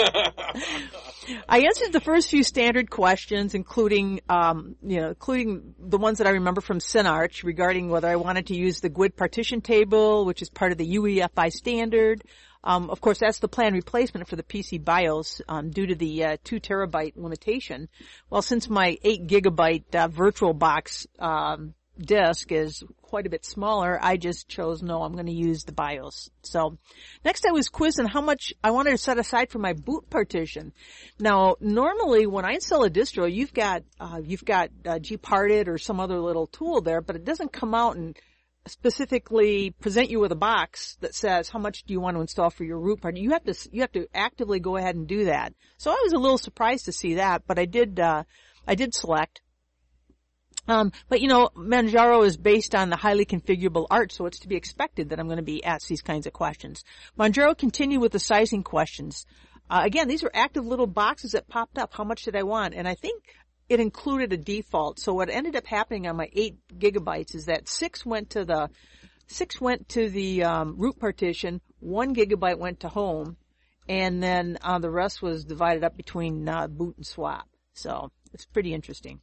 I answered the first few standard questions, including the ones that I remember from Synarch regarding whether I wanted to use the GUID partition table, which is part of the UEFI standard. Of course, that's the planned replacement for the PC BIOS due to the 2 terabyte limitation. Well, since my 8 gigabyte VirtualBox disk is quite a bit smaller, I just chose no, I'm going to use the BIOS. So next I was quizzed on how much I wanted to set aside for my boot partition. Now, normally when I install a distro, you've got Gparted or some other little tool there, but it doesn't come out and specifically present you with a box that says how much do you want to install for your root part. You have to actively go ahead and do that. So I was a little surprised to see that, but I did select. But Manjaro is based on the highly configurable Arch, so it's to be expected that I'm going to be asked these kinds of questions. Manjaro continued with the sizing questions. Again, these are active little boxes that popped up. How much did I want? And I think it included a default. So what ended up happening on my 8 gigabytes is that 6 went to the root partition, 1 gigabyte went to home, and then the rest was divided up between boot and swap. So it's pretty interesting.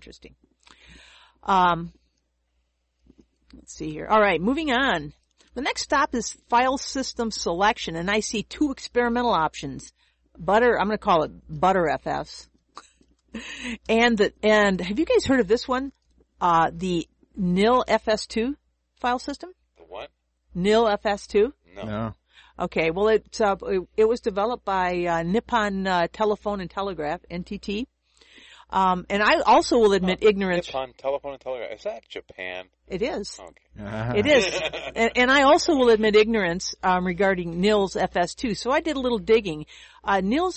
Let's see here. All right, moving on. The next stop is file system selection, and I see 2 experimental options. I'm going to call it Btrfs. And have you guys heard of this one? The NIL-FS2 file system? The what? NIL-FS2? No. Okay, well it was developed by Nippon Telephone and Telegraph, NTT. And I also will admit ignorance. Nippon Telephone and Telegraph. Is that Japan? It is. Okay. It is. And I also will admit ignorance regarding NIL's FS2. So I did a little digging. NIL's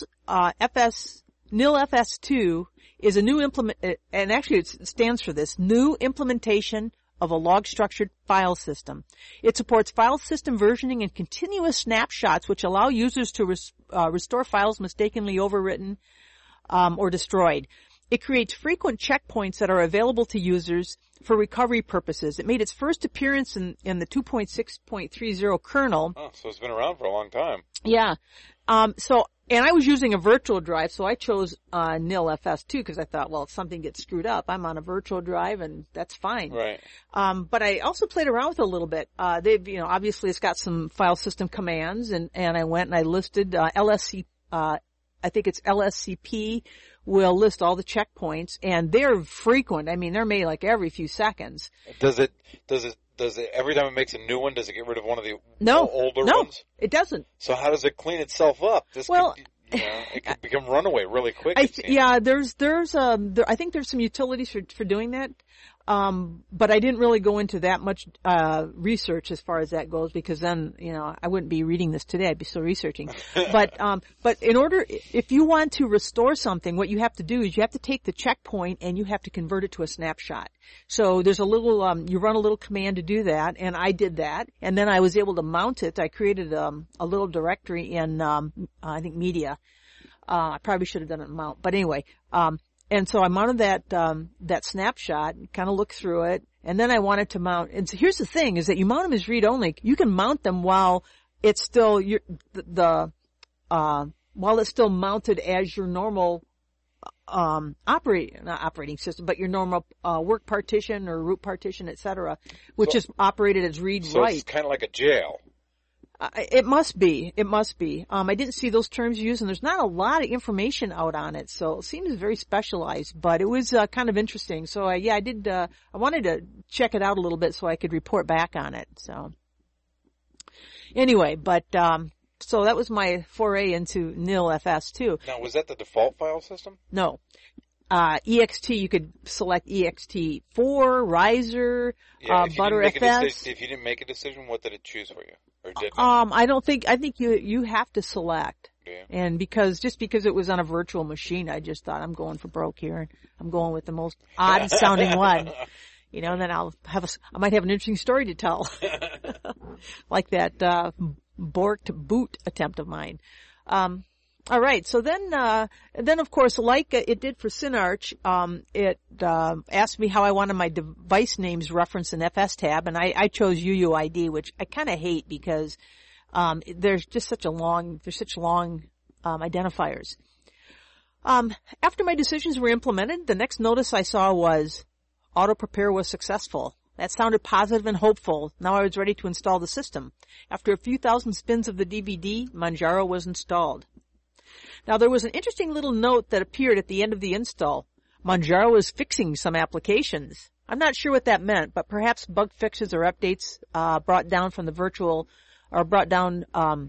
NIL-FS2 is a new and actually it stands for this, new implementation of a log-structured file system. It supports file system versioning and continuous snapshots, which allow users to restore files mistakenly overwritten or destroyed. It creates frequent checkpoints that are available to users for recovery purposes. It made its first appearance in the 2.6.30 kernel. Oh, so it's been around for a long time. Yeah. And I was using a virtual drive, so I chose NIL-FS2 because I thought, well, if something gets screwed up, I'm on a virtual drive and that's fine. Right. But I also played around with it a little bit. Obviously it's got some file system commands, and I went and I listed LSC. I think it's LSCP will list all the checkpoints, and they're frequent. I mean, they're made like every few seconds. Does it every time it makes a new one, does it get rid of one of the older ones? No, it doesn't. So how does it clean itself up? It could become runaway really quick. I think there's some utilities for doing that. But I didn't really go into that much research as far as that goes, because then, I wouldn't be reading this today. I'd be still researching. But if you want to restore something, what you have to do is you have to take the checkpoint and you have to convert it to a snapshot. So there's a little, you run a little command to do that, and I did that, and then I was able to mount it. I created a little directory in, I think media. I probably should have done it in mount, but anyway, and so I mounted that snapshot, kind of looked through it, and then I wanted to mount. And so here's the thing: is that you mount them as read only. You can mount them while it's still while it's still mounted as your normal not operating system, but your normal work partition or root partition, etc., which is operated as read write. So it's kind of like a jail. It must be. I didn't see those terms used, and there's not a lot of information out on it, so it seems very specialized, but it was kind of interesting. So I did, I wanted to check it out a little bit so I could report back on it. So anyway, so that was my foray into NIL-FS2. Now, was that the default file system? No. EXT, you could select EXT4, Riser, Btrfs. If you didn't make a decision, what did it choose for you? Or did it? I think you have to select. Yeah. And because it was on a virtual machine, I just thought I'm going for broke here, and I'm going with the most odd sounding one. And then I might have an interesting story to tell. Like that, borked boot attempt of mine. All right. So then of course, like it did for Synarch, it asked me how I wanted my device names referenced in FS tab, and I chose UUID, which I kind of hate because there's such long identifiers. After my decisions were implemented, the next notice I saw was auto prepare was successful. That sounded positive and hopeful. Now I was ready to install the system. After a few thousand spins of the DVD, Manjaro was installed. Now, there was an interesting little note that appeared at the end of the install. Manjaro was fixing some applications. I'm not sure what that meant, but perhaps bug fixes or updates brought down from the virtual, or brought down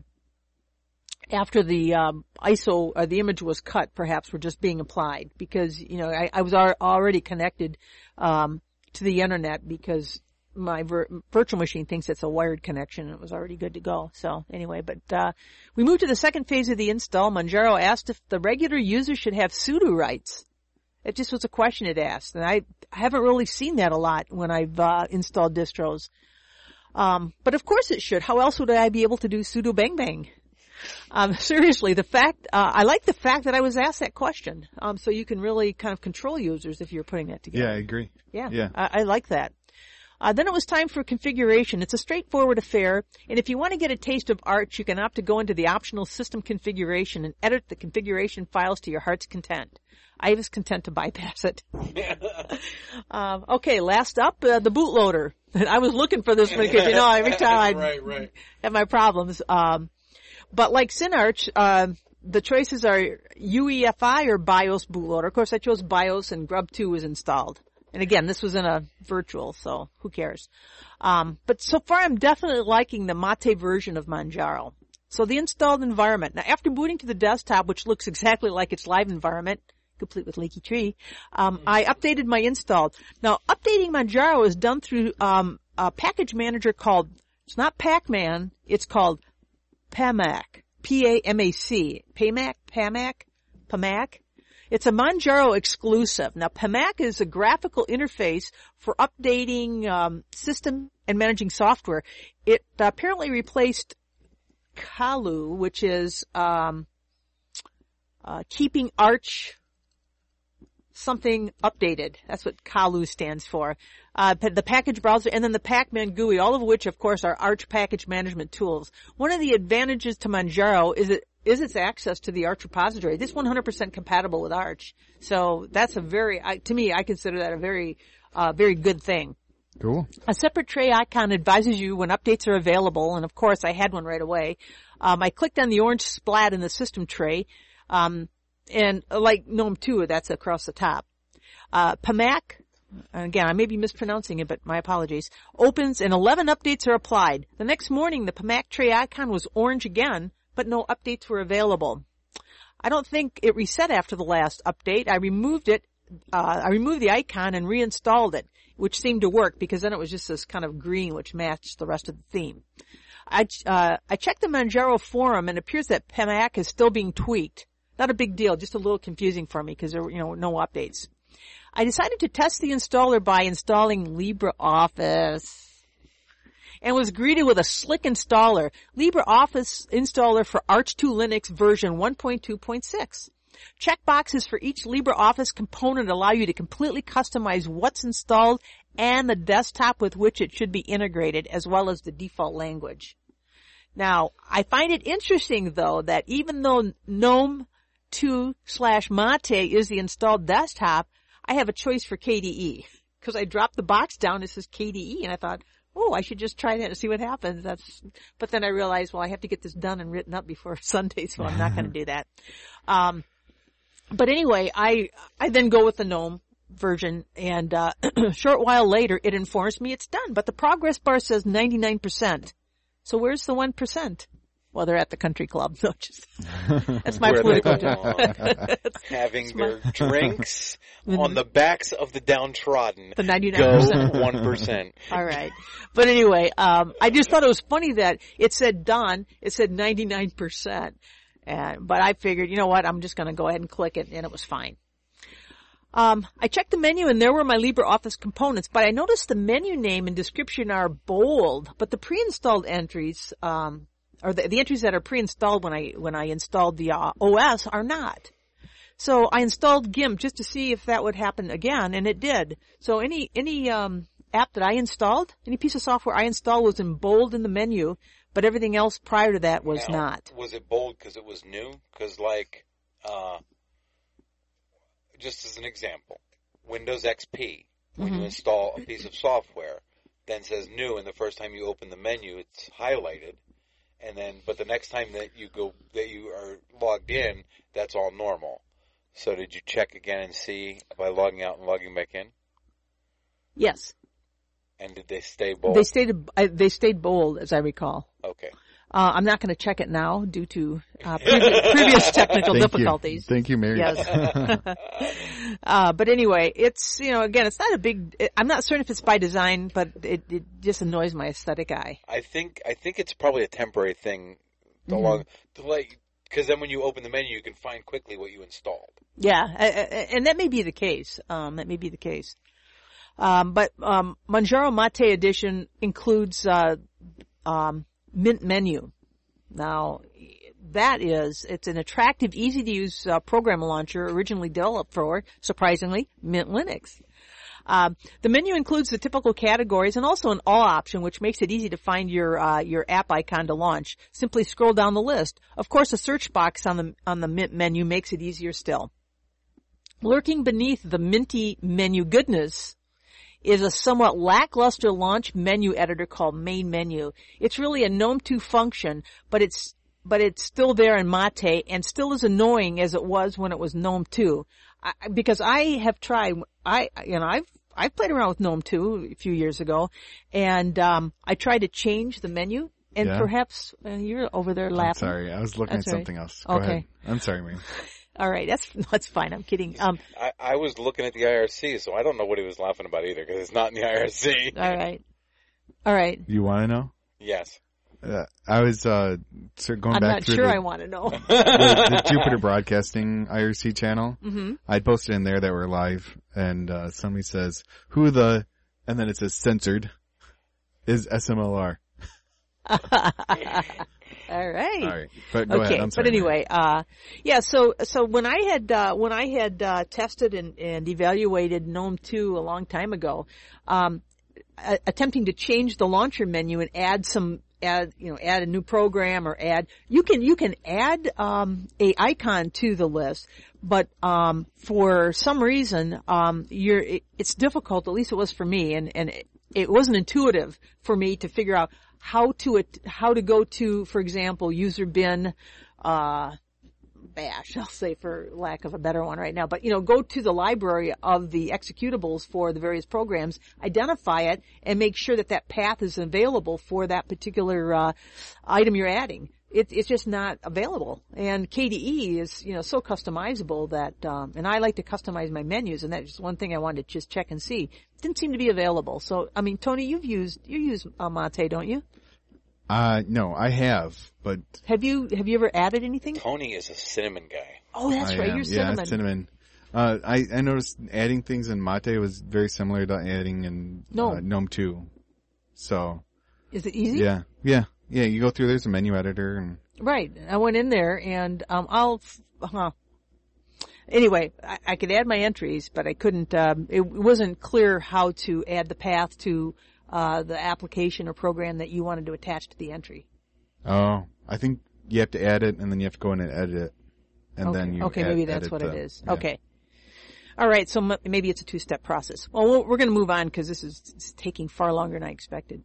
after the ISO, the image was cut, perhaps were just being applied. Because, I was already connected to the internet because my virtual machine thinks it's a wired connection, and it was already good to go. So anyway, but we moved to the second phase of the install. Manjaro asked if the regular user should have sudo rights. It just was a question it asked, and I haven't really seen that a lot when I've installed distros. But of course it should. How else would I be able to do sudo bang bang? Seriously, I like the fact that I was asked that question. So you can really kind of control users if you're putting that together. Yeah, I agree. Yeah. I like that. Then it was time for configuration. It's a straightforward affair, and if you want to get a taste of Arch, you can opt to go into the optional system configuration and edit the configuration files to your heart's content. I was content to bypass it. Okay, last up, the bootloader. I was looking for this one because, every time I have my problems. But like SynArch, the choices are UEFI or BIOS bootloader. Of course, I chose BIOS and Grub2 was installed. And again, this was in a virtual, so who cares? But so far I'm definitely liking the Mate version of Manjaro. So the installed environment. Now after booting to the desktop, which looks exactly like its live environment, complete with Leaky Tree, I updated my install. Now updating Manjaro is done through, a package manager called, it's not Pacman, it's called PAMAC. P-A-M-A-C. PAMAC? It's a Manjaro exclusive. Now, PAMAC is a graphical interface for updating system and managing software. It apparently replaced Kalu, which is keeping Arch something updated. That's what Kalu stands for. The package browser and then the Pacman GUI, all of which, of course, are Arch package management tools. One of the advantages to Manjaro is its access to the Arch repository. This is 100% compatible with Arch. So that's to me, I consider that a very good thing. Cool. A separate tray icon advises you when updates are available, and of course I had one right away. I clicked on the orange splat in the system tray, and like GNOME 2, that's across the top. PAMAC, again, I may be mispronouncing it, but my apologies, opens and 11 updates are applied. The next morning, the PAMAC tray icon was orange again, but no updates were available. I don't think it reset after the last update. I removed the icon and reinstalled it, which seemed to work because then it was just this kind of green which matched the rest of the theme. I checked the Manjaro forum and it appears that PAMAC is still being tweaked. Not a big deal, just a little confusing for me because there were, no updates. I decided to test the installer by installing LibreOffice and was greeted with a slick installer, LibreOffice installer for Arch 2 Linux version 1.2.6. Checkboxes for each LibreOffice component allow you to completely customize what's installed and the desktop with which it should be integrated, as well as the default language. Now, I find it interesting, though, that even though GNOME 2/Mate is the installed desktop, I have a choice for KDE. Because I dropped the box down, it says KDE, and I thought, I should just try that and see what happens. But then I realized, I have to get this done and written up before Sunday, so I'm not going to do that. But anyway, I then go with the GNOME version, and a short while later, it informs me it's done. But the progress bar says 99%. So where's the 1%? Well, they're at the country club. So that's my political joke. Having their drinks on the backs of the downtrodden. The 99%. Go 1%. All right. But anyway, I just thought it was funny that it said done. It said 99%. But I figured, you know what? I'm just going to go ahead and click it, and it was fine. I checked the menu and there were my LibreOffice components, but I noticed the menu name and description are bold, but the pre-installed entries, or the entries that are pre-installed when I installed the OS are not. So I installed GIMP just to see if that would happen again, and it did. So any app that I installed, any piece of software I installed was in bold in the menu, but everything else prior to that was not. Was it bold because it was new? Because just as an example, Windows XP, when you install a piece of software, then says new, and the first time you open the menu, it's highlighted, but the next time that you are logged in, that's all normal. So did you check again and see by logging out and logging back in? Yes. And did they stay bold? They stayed bold, as I recall. Okay. I'm not going to check it now due to previous technical difficulties. Thank you, Mary. Yes. But anyway, it's, again, it's not a big, I'm not certain if it's by design, but it just annoys my aesthetic eye. I think it's probably a temporary thing because then when you open the menu, you can find quickly what you installed. Yeah, and that may be the case. But Manjaro Mate Edition includes Mint Menu. Now, that is. It's an attractive, easy-to-use program launcher originally developed for, surprisingly, Mint Linux. The menu includes the typical categories and also an all option, which makes it easy to find your app icon to launch. Simply scroll down the list. Of course, a search box on the Mint menu makes it easier still. Lurking beneath the minty menu goodness is a somewhat lackluster launch menu editor called Main Menu. It's really a GNOME 2 function, but it's still there in Mate and still as annoying as it was when it was GNOME 2. Because I have tried, I've played around with GNOME 2 a few years ago, and I tried to change the menu, and perhaps you're over there laughing. I'm sorry, I was looking at something else. Go ahead. I'm sorry, Marie. All right, that's fine. I'm kidding. I was looking at the IRC, so I don't know what he was laughing about either, because it's not in the IRC. All right. You want to know? Yes. I was going I'm back not through sure I want to know. the Jupiter Broadcasting IRC channel. Mm-hmm. I posted in there that we're live, and somebody says, "Who the?" and then it says censored is SMLR. All right. But go ahead. I'm sorry, but anyway, so when I had tested and evaluated GNOME 2 a long time ago, attempting to change the launcher menu and add a new program or you can add a icon to the list, but for some reason it's difficult, at least it was for me, and it wasn't intuitive for me to figure out how to go to, for example, user bin bash, I'll say for lack of a better one right now, but go to the library of the executables for the various programs, identify it, and make sure that path is available for that particular item you're adding. It's just not available. And KDE is, so customizable that, and I like to customize my menus, and that's just one thing I wanted to just check and see. It didn't seem to be available. So, I mean, Tony, you use Mate, don't you? No, I have, but. Have you ever added anything? Tony is a cinnamon guy. Oh, that's right. You're cinnamon. Yeah, cinnamon. I noticed adding things in Mate was very similar to adding in GNOME 2. So. Is it easy? Yeah. You go through, there's a menu editor and. Right. I went in there and, anyway, I could add my entries, but I couldn't, it wasn't clear how to add the path to, the application or program that you wanted to attach to the entry. Oh, I think you have to add it and then you have to go in and edit it. And then you maybe that's what it is. Yeah. Okay. All right. So maybe it's a two-step process. Well, we're going to move on because this is taking far longer than I expected.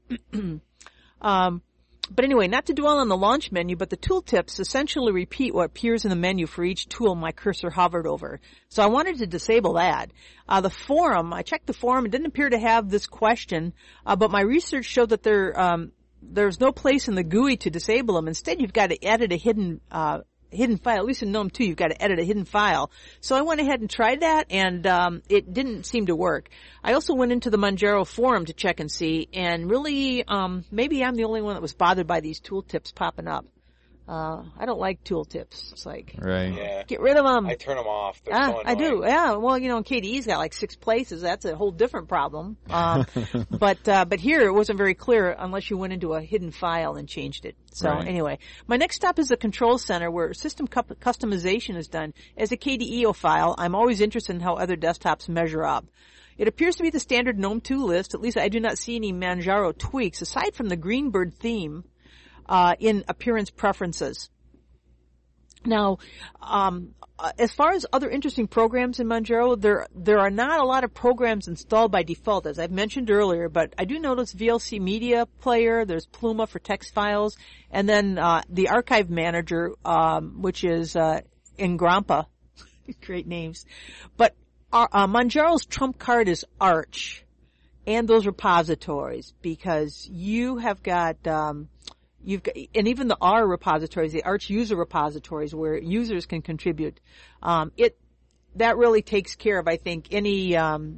But anyway, not to dwell on the launch menu, but the tooltips essentially repeat what appears in the menu for each tool my cursor hovered over. So I wanted to disable that. The forum, I checked the forum. It didn't appear to have this question, but my research showed that there's no place in the GUI to disable them. Instead, you've got to edit a hidden file. At least in GNOME 2, you've got to edit a hidden file. So I went ahead and tried that, and it didn't seem to work. I also went into the Manjaro forum to check and see, and really, maybe I'm the only one that was bothered by these tooltips popping up. I don't like tooltips. It's like, get rid of them. I turn them off. They're so annoying. I do. Yeah. Well, KDE's got like 6 places. That's a whole different problem. But here it wasn't very clear unless you went into a hidden file and changed it. So anyway, my next stop is the control center where system customization is done. As a KDEophile, I'm always interested in how other desktops measure up. It appears to be the standard GNOME 2 list. At least I do not see any Manjaro tweaks aside from the Greenbird theme. In appearance preferences. Now, as far as other interesting programs in Manjaro, there are not a lot of programs installed by default, as I've mentioned earlier, but I do notice VLC Media Player, there's Pluma for text files, and then the Archive Manager, which is Ngrampa. Great names. But Manjaro's trump card is Arch and those repositories, because you have got and even the R repositories, the Arch user repositories, where users can contribute. That really takes care of, I think, any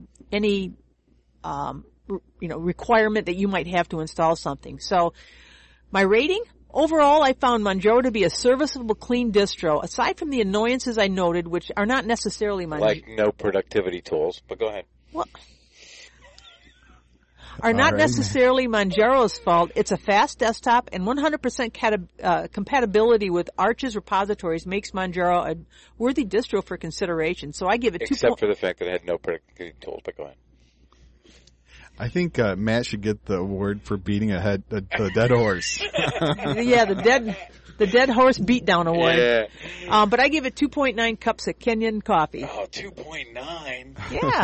requirement that you might have to install something. So, my rating? Overall, I found Manjaro to be a serviceable, clean distro, aside from the annoyances I noted, which are not necessarily like no productivity tools, but go ahead. Well, are not necessarily Manjaro's fault. It's a fast desktop, and 100% compatibility with Arch's repositories makes Manjaro a worthy distro for consideration. So I give it 2 Except for the fact that it had no productivity tools, but go ahead. I think Matt should get the award for beating a dead horse. Yeah, the dead horse beatdown award. Yeah. But I give it 2.9 cups of Kenyan coffee. Oh, 2.9.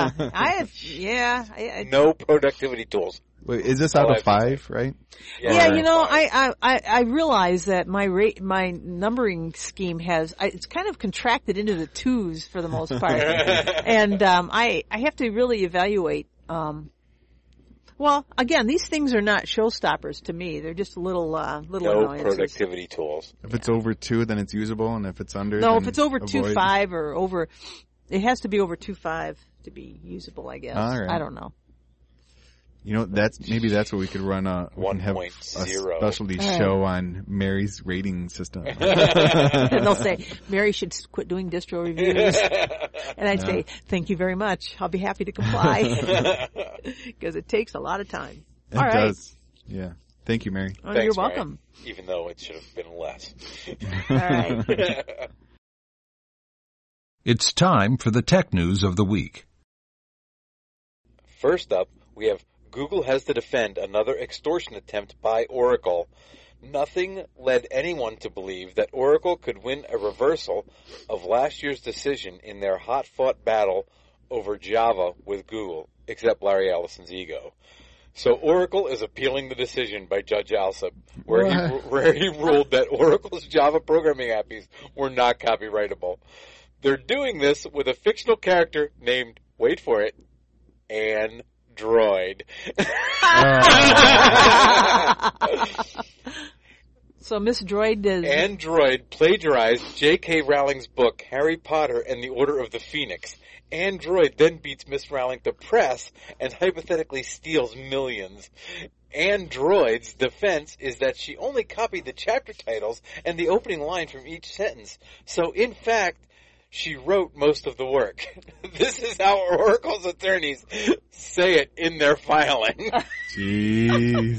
Yeah, no productivity tools. Wait, is this out of 5, right? Yeah, you know, I realize that my numbering scheme it's kind of contracted into the 2s for the most part, and I have to really evaluate. Well, again, these things are not showstoppers to me. They're just little annoyances. No productivity tools. If it's over 2, then it's usable, and if it's under, no, then if it's over avoid. 2.5 or over, it has to be over 2.5 to be usable, I guess. All right. I don't know. You know, maybe that's what we could run we can have a specialty show on Mary's rating system. And they'll say, Mary should quit doing distro reviews. And I'd say, thank you very much. I'll be happy to comply. Because it takes a lot of time. It does. Yeah. Thank you, Mary. Oh, you're welcome. Mary, even though it should have been less. All right. It's time for the tech news of the week. First up, we have Google has to defend another extortion attempt by Oracle. Nothing led anyone to believe that Oracle could win a reversal of last year's decision in their hot-fought battle over Java with Google, except Larry Ellison's ego. So Oracle is appealing the decision by Judge Alsop, where he ruled that Oracle's Java programming APIs were not copyrightable. They're doing this with a fictional character named, wait for it, Android. So Miss Droid does... Android plagiarized J.K. Rowling's book, Harry Potter and the Order of the Phoenix. Android then beats Miss Rowling to press and hypothetically steals millions. Android's defense is that she only copied the chapter titles and the opening line from each sentence. So, in fact, she wrote most of the work. This is how Oracle's attorneys say it in their filing. Jeez.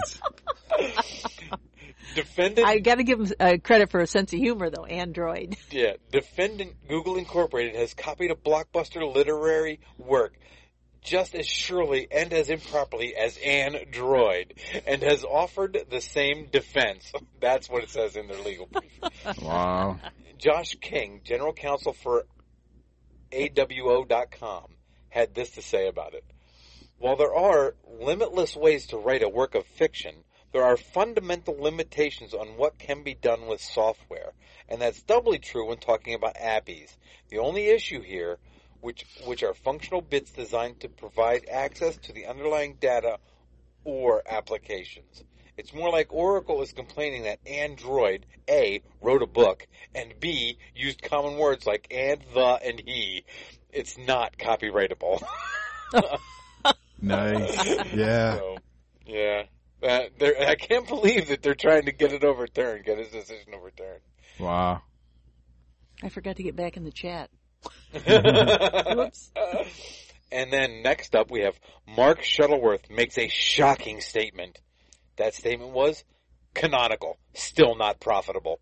Defendant, I got to give him credit for a sense of humor, though. Android. Yeah. Defendant Google Incorporated has copied a blockbuster literary work just as surely and as improperly as Android, and has offered the same defense. That's what it says in their legal brief. Wow. Josh King, general counsel for AWO.com, had this to say about it. While there are limitless ways to write a work of fiction, there are fundamental limitations on what can be done with software, and that's doubly true when talking about APIs. The only issue here, which are functional bits designed to provide access to the underlying data or applications. It's more like Oracle is complaining that Android, A, wrote a book, and B, used common words like and, the, and he. It's not copyrightable. Nice. Yeah. So, yeah. I can't believe that they're trying to get it overturned, get his decision overturned. Wow. I forgot to get back in the chat. Whoops. And then next up we have Mark Shuttleworth makes a shocking statement. That statement was, Canonical, still not profitable.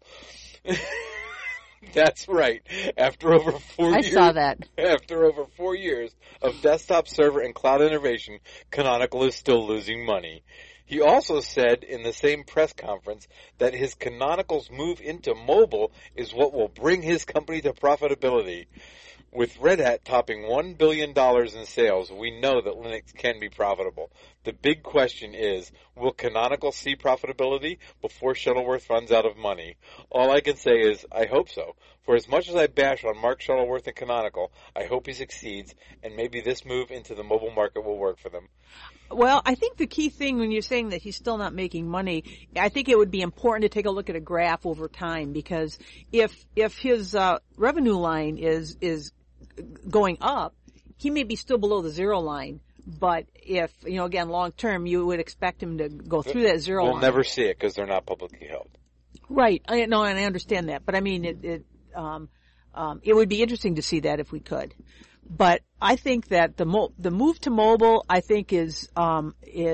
That's right. After over 4 years, I saw that. After over 4 years of desktop server and cloud innovation, Canonical is still losing money. He also said in the same press conference that his Canonical's move into mobile is what will bring his company to profitability. With Red Hat topping $1 billion in sales, we know that Linux can be profitable. The big question is, will Canonical see profitability before Shuttleworth runs out of money? All I can say is, I hope so. For as much as I bash on Mark Shuttleworth and Canonical, I hope he succeeds, and maybe this move into the mobile market will work for them. Well, I think the key thing when you're saying that he's still not making money, I think it would be important to take a look at a graph over time, because if his revenue line is going up, he may be still below the zero line. But if, again, long term, you would expect him to go through that zero line. We'll never see it because they're not publicly held. Right. And I understand that. But I mean, it would be interesting to see that if we could. But I think that the move to mobile, I think is a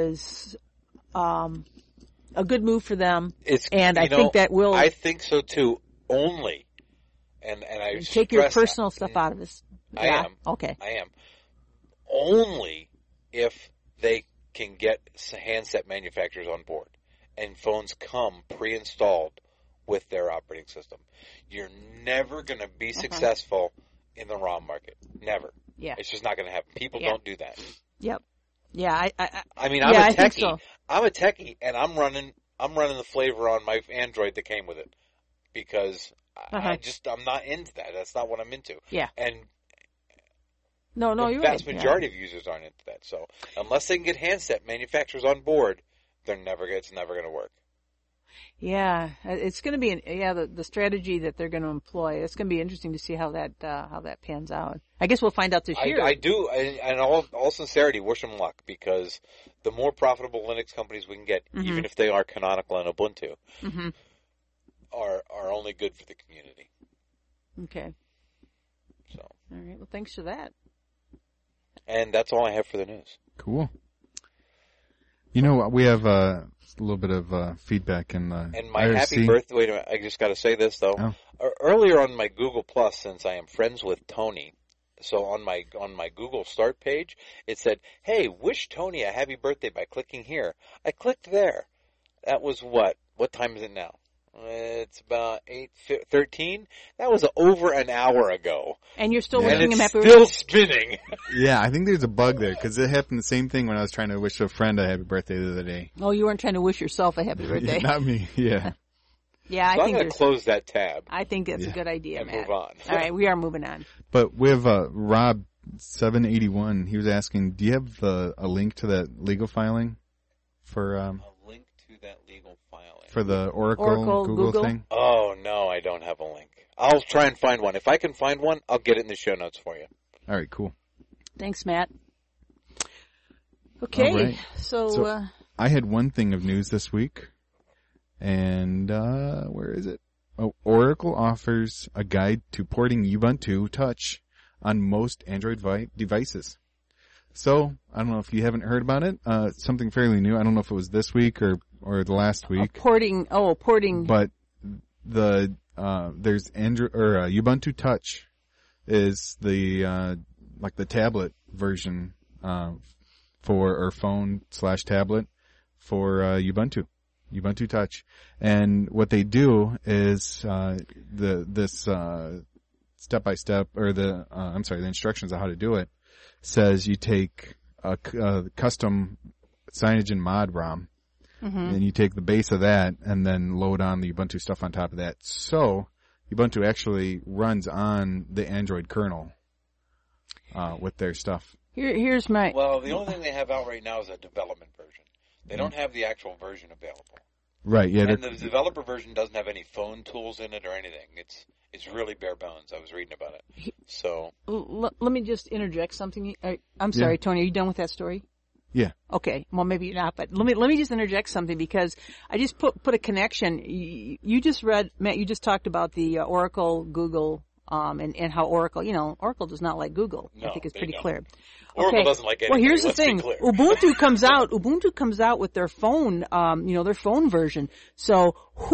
good move for them. I think that will. I think so too. Only, and I take your personal stuff out of this. I am. Okay. I am. Only if they can get handset manufacturers on board and phones come pre-installed with their operating system. You're never going to be successful in the ROM market. Never. Yeah. It's just not going to happen. People don't do that. Yep. Yeah. I mean, I'm a techie. Think so. I'm a techie, and I'm running the flavor on my Android that came with it because I'm not into that. That's not what I'm into. Yeah. And you're right. The vast majority of users aren't into that. So unless they can get handset manufacturers on board, it's never going to work. Yeah, it's going to be the strategy that they're going to employ. It's going to be interesting to see how that pans out. I guess we'll find out this year. I do, and all sincerity, wish them luck, because the more profitable Linux companies we can get, even if they are Canonical and Ubuntu, are only good for the community. Okay. So. All right. Well, thanks for that. And that's all I have for the news. Cool. You know, we have a little bit of feedback in the And my IRC. happy birthday, wait a minute, I just got to say this, though. Oh. Earlier on my Google Plus, since I am friends with Tony, so on my Google Start page, it said, hey, wish Tony a happy birthday by clicking here. I clicked there. That was what? What time is it now? It's about 8:13. That was over an hour ago. And you're still wishing him happy birthday? Still spinning. Yeah, I think there's a bug there, because it happened the same thing when I was trying to wish a friend a happy birthday the other day. Oh, you weren't trying to wish yourself a happy birthday. Not me, yeah. Yeah, so I'm going to close that tab. I think that's a good idea, and Matt. move on. All right, we are moving on. But we have Rob781. He was asking, do you have a link to that legal filing for a link to that legal filing for the Oracle Google thing? Oh no, I don't have a link. I'll try and find one. If I can find one, I'll get it in the show notes for you. All right, cool. Thanks, Matt. Okay, right. so I had one thing of news this week, and where is it? Oh, Oracle offers a guide to porting Ubuntu Touch on most Android devices. So, I don't know if you haven't heard about it. Something fairly new. I don't know if it was this week or the last week. Porting. But there's Ubuntu Touch is the tablet version or phone/tablet for Ubuntu Touch. And what they do is this step-by-step, or the instructions on how to do it says you take a custom CyanogenMod mod ROM, and you take the base of that and then load on the Ubuntu stuff on top of that. So Ubuntu actually runs on the Android kernel with their stuff. Here's my... Well, the only thing they have out right now is a development version. They don't have the actual version available. Right, yeah. And the developer version doesn't have any phone tools in it or anything. It's really bare bones. I was reading about it. So let me just interject something. I'm sorry, Tony. Are you done with that story? Yeah. Okay. Well, maybe you're not, but let me just interject something, because I just put a connection. You just read, Matt. You just talked about the Oracle Google and how Oracle. Oracle does not like Google. No, I think it's pretty clear. Oracle doesn't like anything. Well, here's the thing. Ubuntu comes out with their phone, their phone version. So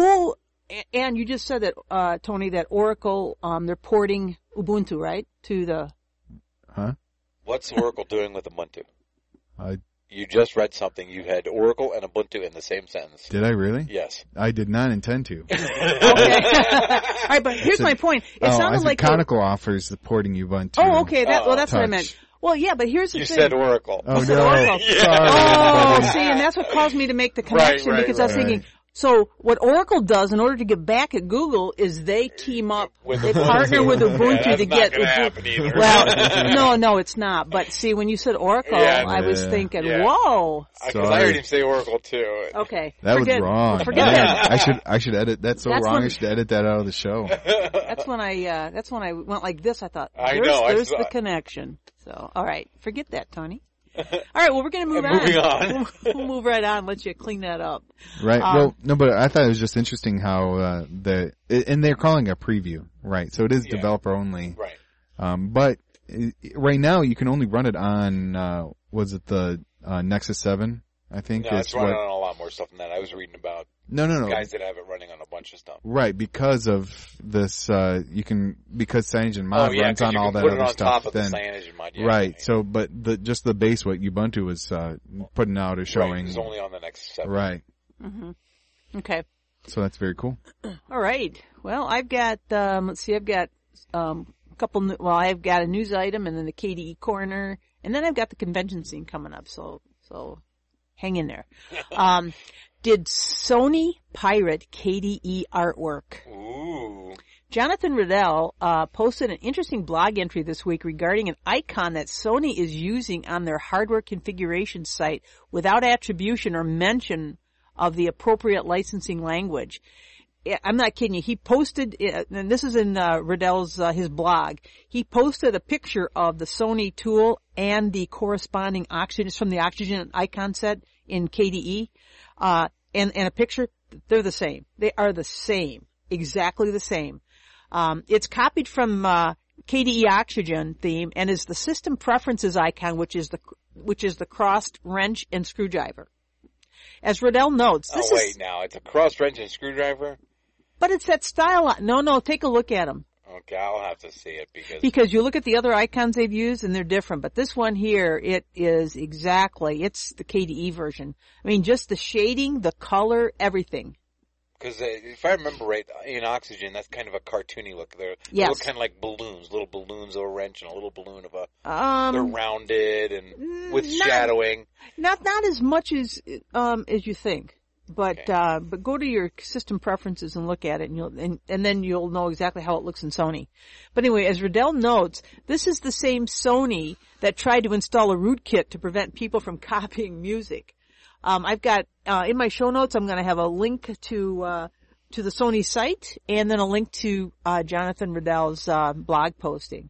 and you just said that, Tony, that Oracle, they're porting Ubuntu, right? To the... Huh? What's Oracle doing with Ubuntu? You just read something. You had Oracle and Ubuntu in the same sentence. Did I really? Yes. I did not intend to. Okay. All right, but here's my point. It sounded like Canonical offers the porting Ubuntu. Oh, okay. That's Touch. what I meant. Well, yeah, but here's the thing. You said Oracle. Oh, said no. Oracle. Sorry, see, and that's what caused me to make the connection, because I was thinking, so what Oracle does in order to get back at Google is they team up, they partner with Ubuntu to get Ubuntu. Well, no, it's not. But see, when you said Oracle, I was thinking, whoa. Because I heard him say Oracle too. Okay. That was wrong. Forget that. I should edit. That's wrong. I should edit that out of the show. That's when I went like this. I thought, there's the connection. So, all right. Forget that, Tony. All right, well, we're going to move on. We'll move right on and let you clean that up. Right. Well, no, but I thought it was just interesting how and they're calling it a preview, right? So it is developer only. Right. But right now you can only run it on, was it the Nexus 7? I think no, it's running on a lot more stuff than that. I was reading about no. guys that have it running on a bunch of stuff. Right, because of this, because CyanogenMod runs on all that other stuff. Top of the CyanogenMod, yeah, right. So, but just the base what Ubuntu was putting out is showing. Right, it's only on the Nexus 7. Right. Mm-hmm. Okay. So that's very cool. All right. Well, I've got I've got I've got a news item and then the KDE corner, and then I've got the convention scene coming up. So hang in there. Did Sony pirate KDE artwork? Ooh. Jonathan Riddell posted an interesting blog entry this week regarding an icon that Sony is using on their hardware configuration site without attribution or mention of the appropriate licensing language. I'm not kidding you. He posted, and this is in Riddell's his blog. He posted a picture of the Sony tool and the corresponding Oxygen. It's from the Oxygen icon set in KDE, and a picture. They're the same. They are the same, exactly the same. It's copied from KDE Oxygen theme and is the system preferences icon, which is the crossed wrench and screwdriver. As Riddell notes, now it's a cross wrench and screwdriver. But it's that style. No, take a look at them. Okay, I'll have to see it because you look at the other icons they've used and they're different. But this one here, it's the KDE version. I mean, just the shading, the color, everything. Because if I remember right, in Oxygen, that's kind of a cartoony look. They look kind of like balloons, little balloons of a wrench and a little balloon of a. They're rounded and with shadowing. Not as much as you think, but go to your system preferences and look at it, and then you'll know exactly how it looks in Sony. But anyway, as Riddell notes, this is the same Sony that tried to install a rootkit to prevent people from copying music. I've got, in my show notes, I'm going to have a link to the Sony site and then a link to, Jonathan Riddell's, blog posting.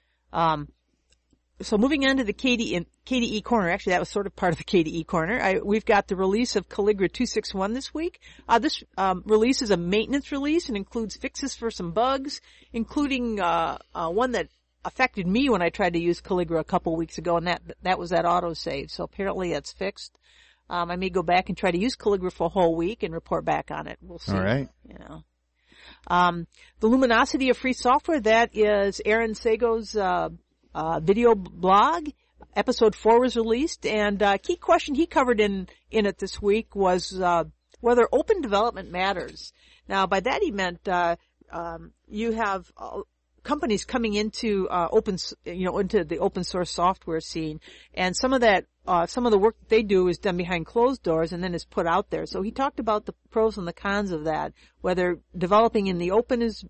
So moving on to the KDE corner. Actually, that was sort of part of the KDE corner. We've got the release of Calligra 261 this week. This, release is a maintenance release and includes fixes for some bugs, including, one that affected me when I tried to use Calligra a couple weeks ago, and that was that autosave. So apparently it's fixed. I may go back and try to use Calligra for a whole week and report back on it. We'll see. All right. The luminosity of free software, that is Aaron Sego's, video blog. Episode 4 was released, and key question he covered in it this week was whether open development matters. Now, by that he meant you have companies coming into into the open source software scene, and some of the work that they do is done behind closed doors and then is put out there. So he talked about the pros and the cons of that, whether developing in the open is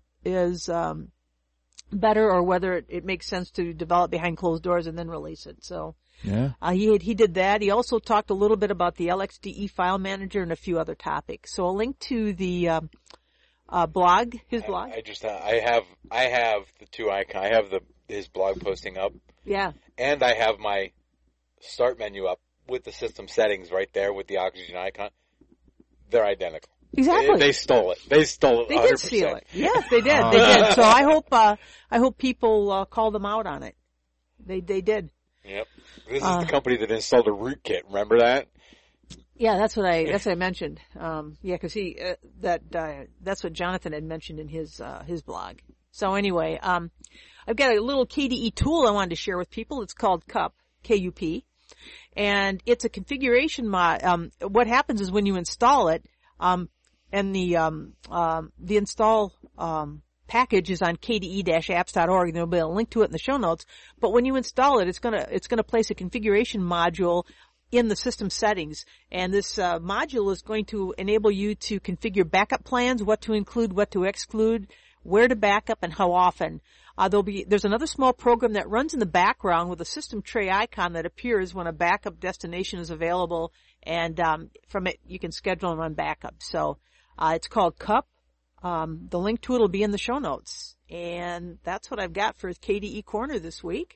better or whether it makes sense to develop behind closed doors and then release it. So yeah, he did that. He also talked a little bit about the LXDE file manager and a few other topics. So a link to the blog, his blog. I have the two icons. I have his blog posting up. Yeah. And I have my start menu up with the system settings right there with the Oxygen icon. They're identical. Exactly. They stole it. They stole it. 100%. They did steal it. Yes, they did. They did. So I hope people call them out on it. They did. Yep. This is the company that installed a rootkit. Remember that? Yeah, that's what I mentioned. Because that's what Jonathan had mentioned in his blog. So anyway, I've got a little KDE tool I wanted to share with people. It's called KUP, K-U-P, and it's a configuration mod. What happens is when you install it, and the install package is on kde-apps.org, and there'll be a link to it in the show notes. But when you install it, it's gonna place a configuration module in the system settings, and this module is going to enable you to configure backup plans, what to include, what to exclude, where to backup, and how often. There's another small program that runs in the background with a system tray icon that appears when a backup destination is available, and from it you can schedule and run backup. So it's called KUP. The link to it will be in the show notes, and that's what I've got for KDE Corner this week.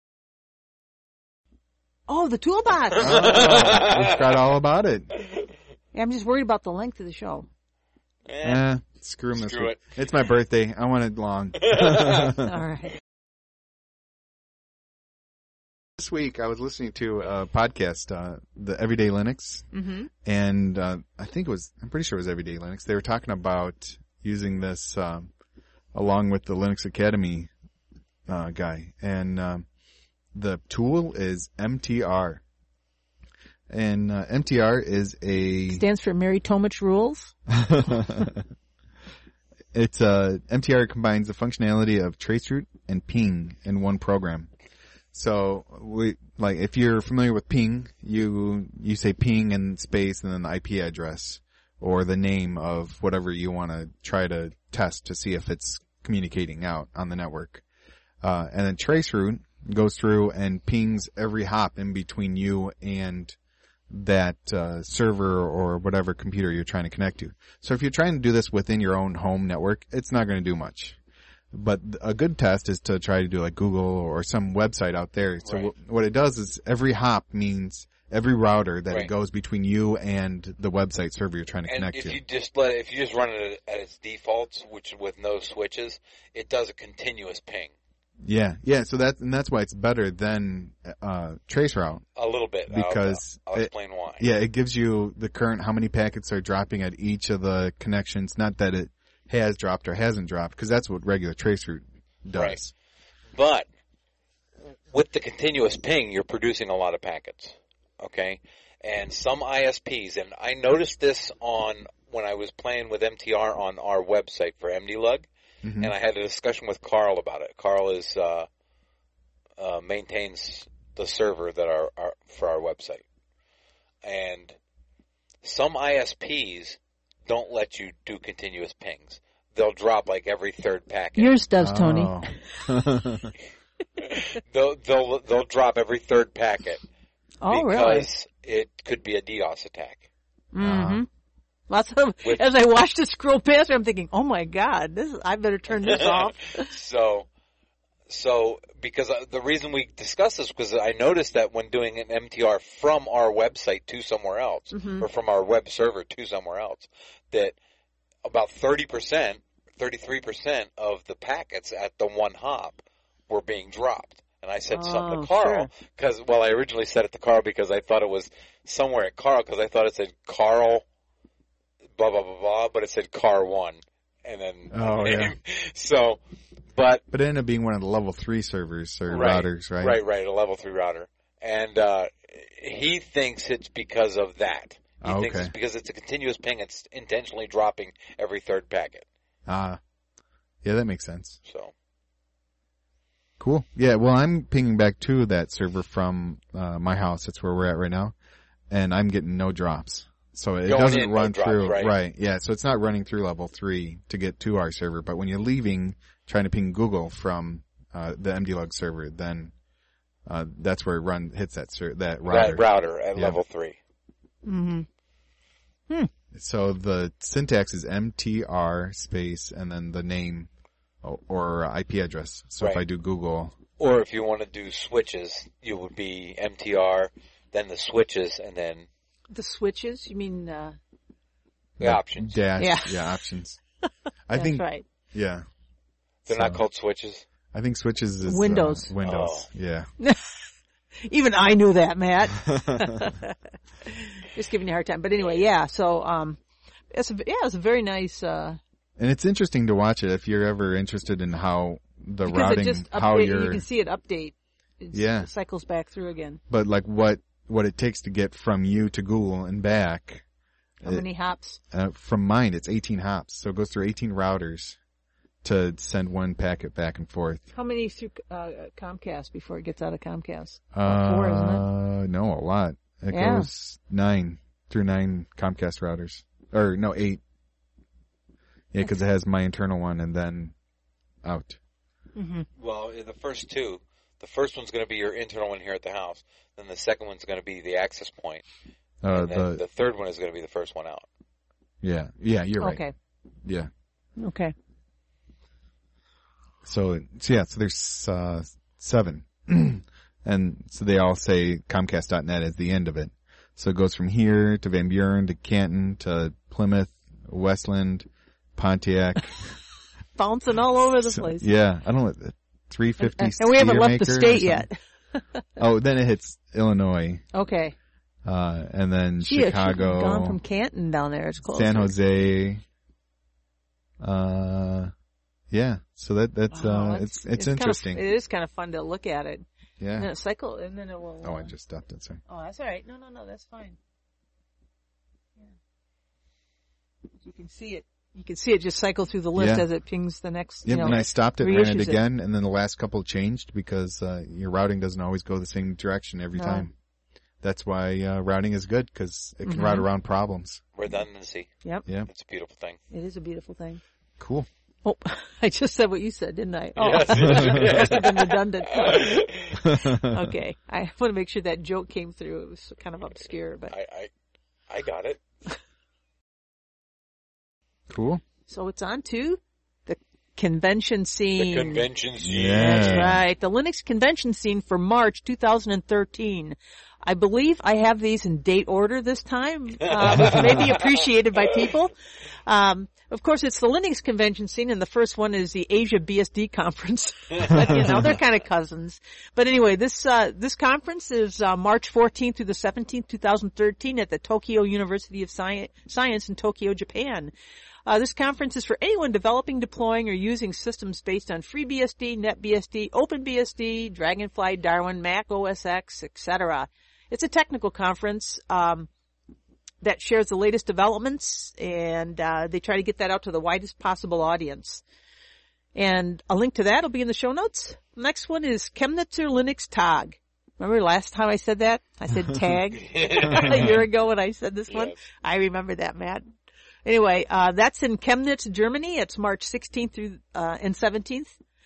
Oh, the toolbox! We forgot all about it. Yeah, I'm just worried about the length of the show. Screw it. It's my birthday. I want it long. All right. This week I was listening to a podcast, the Everyday Linux, and I'm pretty sure it was Everyday Linux. They were talking about using this along with the Linux Academy guy, and the tool is MTR. And MTR is stands for Mary Tomich Rules. It's MTR combines the functionality of traceroute and ping in one program. So if you're familiar with ping, you say ping and space and then the IP address or the name of whatever you want to try to test to see if it's communicating out on the network. And then traceroute goes through and pings every hop in between you and that server or whatever computer you're trying to connect to. So if you're trying to do this within your own home network, it's not going to do much. But a good test is to try to do like Google or some website out there. So what it does is every hop means every router that it goes between you and the website server you're trying to connect to. If you just run it at its defaults, which with no switches, it does a continuous ping. Yeah. So that's why it's better than traceroute. A little bit, because I'll explain why. Yeah, it gives you the current how many packets are dropping at each of the connections. Not that it has dropped or hasn't dropped, because that's what regular traceroute does. Right. But with the continuous ping, you're producing a lot of packets. Okay, and some ISPs, and I noticed this when I was playing with MTR on our website for MDLug. Mm-hmm. And I had a discussion with Carl about it. Carl maintains the server that for our website. And some ISPs don't let you do continuous pings. They'll drop like every third packet. Yours does, Tony. They'll drop every third packet. Oh, because it could be a DDoS attack. Mm-hmm. As I watched it scroll past, I'm thinking, "Oh my God, I better turn this off." So because the reason we discussed this was I noticed that when doing an MTR from our website to somewhere else, or from our web server to somewhere else, that about 33% of the packets at the one hop were being dropped. And I said something to Carl because, I originally said it to Carl because I thought it was somewhere at Carl because I thought it said Carl. Blah, blah, blah, blah, but it said Car 1. And then, but it ended up being one of the level 3 servers or routers, right? Right, a level 3 router. And, he thinks it's because of that. He thinks it's because it's a continuous ping. It's intentionally dropping every third packet. Yeah, that makes sense. So. Cool. Yeah, well, I'm pinging back to that server from, my house. That's where we're at right now. And I'm getting no drops. So it doesn't run through, right? Yeah, so it's not running through level 3 to get to our server. But when you're leaving, trying to ping Google from the MDLug server, then that's where it hits that router. That router at level 3. Mm-hmm. So the syntax is MTR space and then the name or IP address. So if I do Google, or if you want to do switches, you would be MTR, then the switches, and then. The switches? You mean the options? Options. I think right. Yeah. They're not called switches? I think switches is Windows. Yeah. Even I knew that, Matt. Just giving you a hard time. But anyway, so it's a very nice and it's interesting to watch it if you're ever interested in how the routing you can see it update. It cycles back through again. But like what it takes to get from you to Google and back. How many hops? From mine, it's 18 hops. So it goes through 18 routers to send one packet back and forth. How many through Comcast before it gets out of Comcast? 4, isn't it? No, a lot. It goes 9 through 9 Comcast routers. Or, no, 8. Yeah, because it has my internal one and then out. Mm-hmm. Well, the first two. The first one's going to be your internal one here at the house. Then the second one's going to be the access point. And then the third one is going to be the first one out. Yeah, you're right. Okay. Yeah. Okay. So there's 7. And so they all say Comcast.net as the end of it. So it goes from here to Van Buren to Canton to Plymouth, Westland, Pontiac. Bouncing all over the place. Yeah, I don't know. 350 and we haven't left the state yet. Oh, then it hits Illinois. Okay. And then Chicago. Gone from Canton down there. It's close. San Jose. Yeah. So that's it's interesting. It is kind of fun to look at it. Yeah. And then cycle, and then it will. Oh, I just stopped it. Sorry. Oh, that's all right. No, that's fine. Yeah. You can see it. You can see it just cycle through the list as it pings the next. Yep. And I stopped it, ran it again, and then the last couple changed because your routing doesn't always go the same direction every time. That's why routing is good because it can route around problems. Redundancy. Yep. Yeah. It's a beautiful thing. It is a beautiful thing. Cool. Oh, I just said what you said, didn't I? Oh, yes. It must have been redundant. Okay. I want to make sure that joke came through. It was kind of obscure, but I got it. Cool. So it's on to the convention scene. The convention scene. Yeah. That's right. The Linux convention scene for March 2013. I believe I have these in date order this time, which may be appreciated by people. Of course, it's the Linux convention scene, and the first one is the Asia BSD conference. But, they're kind of cousins. But anyway, this conference is March 14th through the 17th, 2013 at the Tokyo University of Science in Tokyo, Japan. This conference is for anyone developing, deploying, or using systems based on FreeBSD, NetBSD, OpenBSD, Dragonfly, Darwin, Mac OS X, etc. It's a technical conference that shares the latest developments, and they try to get that out to the widest possible audience. And a link to that will be in the show notes. Next one is Chemnitzer Linux TAG. Remember last time I said that? I said TAG a year ago when I said this one. I remember that, Matt. Anyway, that's in Chemnitz, Germany. It's March 16th through and 17th.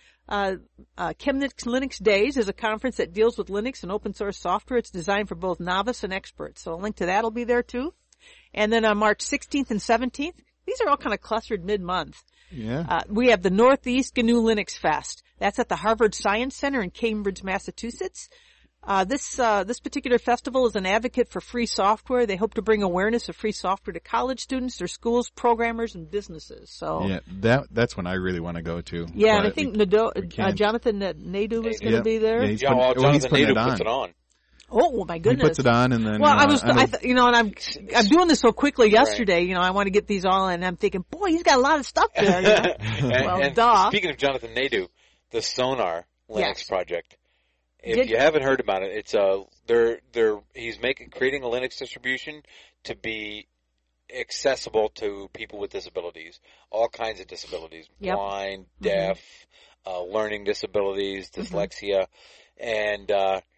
Chemnitz Linux Days is a conference that deals with Linux and open source software. It's designed for both novice and experts. So a link to that will be there too. And then on March 16th and 17th, these are all kind of clustered mid-month. Yeah. We have the Northeast GNU Linux Fest. That's at the Harvard Science Center in Cambridge, Massachusetts. This particular festival is an advocate for free software. They hope to bring awareness of free software to college students, their schools, programmers, and businesses. So yeah, that's when I really want to go to. Yeah, and I think Jonathan Nadeau is going to be there. Yeah, Jonathan Nadeau puts it on. Oh my goodness! He puts it on, and then well, and I'm doing this so quickly yesterday. I want to get these all, and I'm thinking, boy, he's got a lot of stuff there. and speaking of Jonathan Nadeau, the Sonar Linux project. If you haven't heard about it, it's he's creating a Linux distribution to be accessible to people with disabilities, all kinds of disabilities, blind, deaf, learning disabilities, dyslexia, and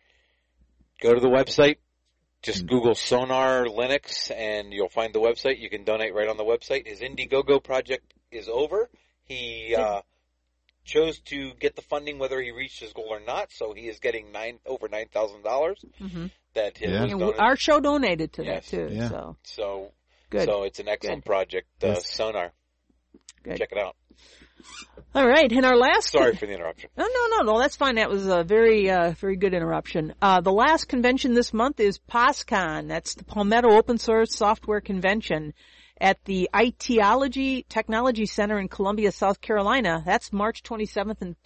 go to the website. Just Google Sonar Linux, and you'll find the website. You can donate right on the website. His Indiegogo project is over. He chose to get the funding whether he reached his goal or not, so he is getting over $9,000 that his our show donated to that too. Yeah. So good. So it's an excellent project. Sonar. Good. Check it out. All right, and our last. Sorry for the interruption. No, that's fine. That was a very good interruption. The last convention this month is POSCON. That's the Palmetto Open Source Software Convention at the ITology Technology Center in Columbia, South Carolina. That's March 27th and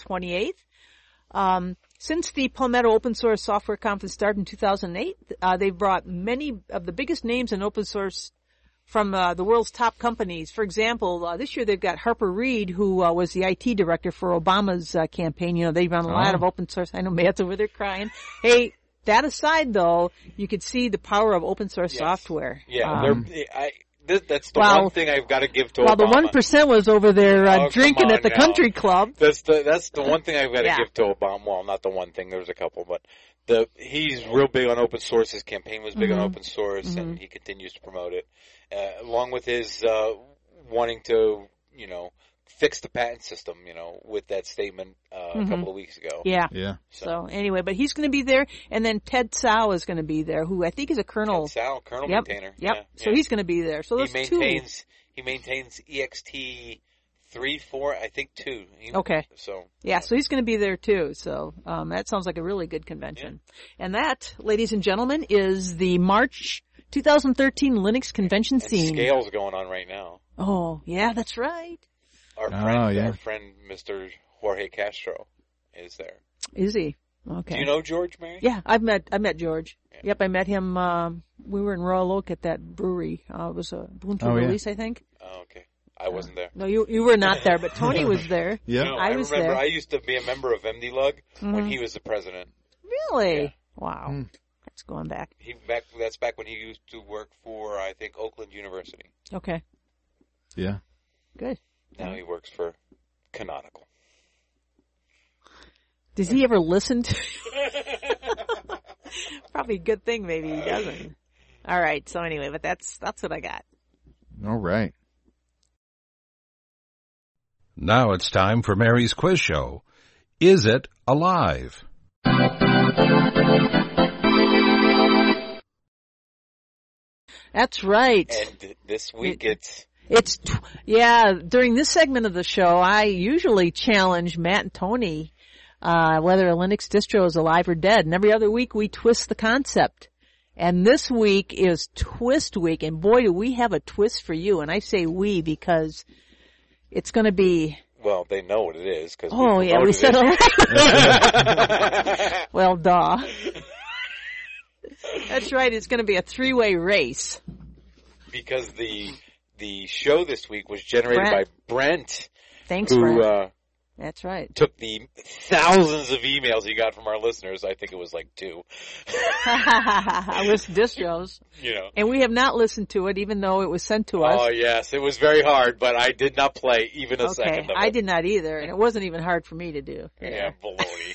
28th. Since the Palmetto Open Source Software Conference started in 2008, they've brought many of the biggest names in open source from the world's top companies. For example, this year they've got Harper Reed, who was the IT director for Obama's campaign. They run a lot of open source. I know Matt's over there crying. Hey, that aside, though, you could see the power of open source software. Yeah, that's the one thing I've got to give to Obama. Well, the 1% was over there drinking at the country club. That's the one thing I've got to give to Obama. Well, not the one thing. There's a couple, but he's real big on open source. His campaign was big on open source, and he continues to promote it, along with his wanting to, fix the patent system, with that statement a couple of weeks ago. Yeah. So anyway, but he's going to be there, and then Ted Tsao is going to be there, who I think is a kernel. Ted Tsao, kernel maintainer. Yep. So he's going to be there. So those he maintains EXT 3.4, I think 2. Okay. So he's going to be there too. So that sounds like a really good convention. Yeah. And that, ladies and gentlemen, is the March 2013 Linux convention scene. Scale's going on right now. Oh, yeah, that's right. Our friend, Mr. Jorge Castro, is there. Is he? Okay. Do you know George, Mary? Yeah, I met George. Yeah. Yep, I met him. We were in Royal Oak at that brewery. It was a Buntu release, I think. Oh, okay. I wasn't there. No, you were not there, but Tony was there. Yeah, no, I was remember. there. I used to be a member of MD Lug when he was the president. Really? Yeah. Wow. That's going back. That's back when he used to work for, I think, Oakland University. Okay. Yeah. Good. Now he works for Canonical. Does he ever listen to? Probably a good thing. Maybe he doesn't. All right. So anyway, but that's what I got. All right. Now it's time for Mary's quiz show. Is it alive? That's right. And this week during this segment of the show, I usually challenge Matt and Tony, whether a Linux distro is alive or dead. And every other week we twist the concept. And this week is Twist Week. And boy, do we have a twist for you. And I say we because it's going to be... Well, they know what it is. Cause we said it. Well, duh. That's right. It's going to be a three-way race. Because the show this week was generated by Brent. Thanks, Brent. That's right. Took the thousands of emails he got from our listeners. I think it was like 2. With distros. You know. And we have not listened to it, even though it was sent to us. Oh, yes. It was very hard, but I did not play even a second of it. I did not either, and it wasn't even hard for me to do. Yeah, baloney.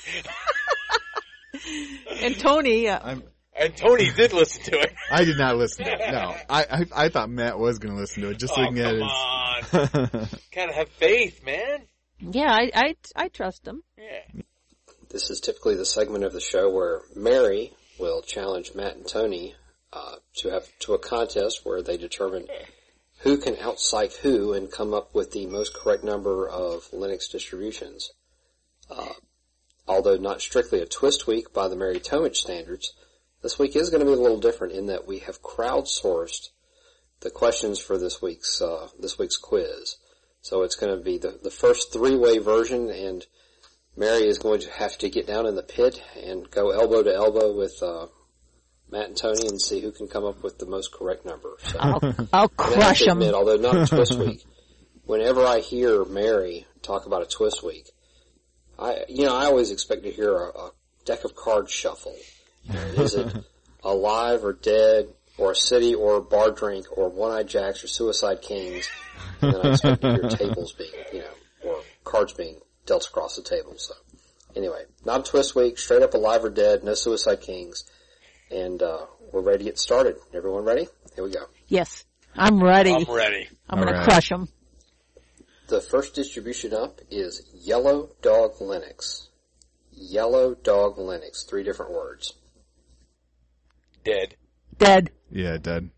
And Tony... And Tony did listen to it. I did not listen to it. No, I thought Matt was going to listen to it just so he can get his... Come on. Gotta have faith, man. Yeah, I trust him. Yeah. This is typically the segment of the show where Mary will challenge Matt and Tony to a contest where they determine who can out-psych who and come up with the most correct number of Linux distributions. Although not strictly a twist week by the Mary Tomich standards, this week is going to be a little different in that we have crowdsourced the questions for this week's quiz. So it's going to be the first three-way version, and Mary is going to have to get down in the pit and go elbow to elbow with Matt and Tony and see who can come up with the most correct number. So, I'll crush them. Although not a twist week, whenever I hear Mary talk about a twist week, I always expect to hear a deck of cards shuffle. Is it alive or dead, or a city, or a bar drink, or one-eyed jacks, or suicide kings? And then I expect to hear tables being, or cards being dealt across the table. So, anyway, not a twist week, straight up alive or dead, no suicide kings, and we're ready to get started. Everyone ready? Here we go. Yes, I'm ready. I'm ready. I'm going to crush them. The first distribution up is Yellow Dog Linux. Yellow Dog Linux, 3 different words. Dead. Dead. Yeah, dead.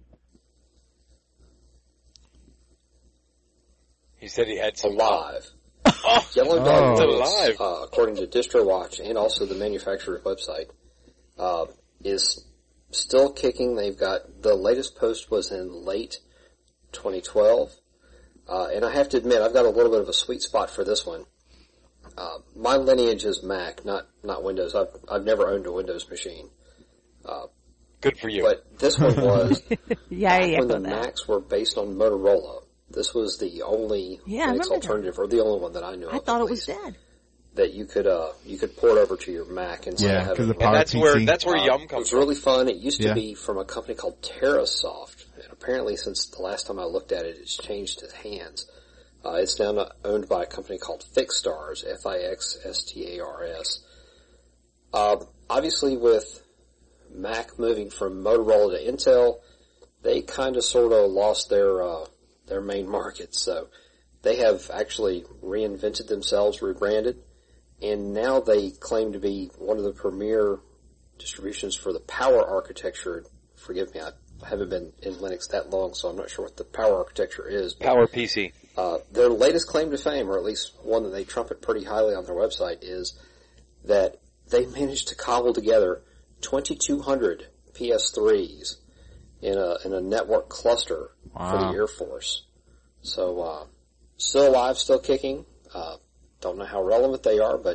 He said he had some alive. Yellow Dog Linux, alive. According to DistroWatch and also the manufacturer's website, is still kicking. They've got the latest post was in late 2012, and I have to admit I've got a little bit of a sweet spot for this one. My lineage is Mac, not Windows. I've never owned a Windows machine. Good for you. But this one was when the Macs were based on Motorola. This was the only Linux alternative, or the only one that I knew of. I thought it was dead. That you could port over to your Mac and because the power PC. That's where Yum comes from. It was really fun. It used to be from a company called TerraSoft, and apparently since the last time I looked at it, it's changed its hands. It's now owned by a company called Fixstars, Fixstars. Obviously, with Mac moving from Motorola to Intel, they kind of sort of lost their main market. So they have actually reinvented themselves, rebranded, and now they claim to be one of the premier distributions for the Power architecture. Forgive me, I haven't been in Linux that long, so I'm not sure what the Power architecture is. Power PC. Their latest claim to fame, or at least one that they trumpet pretty highly on their website, is that they managed to cobble together 2,200 PS3s in a network cluster for the Air Force. So, still alive, still kicking. Don't know how relevant they are, but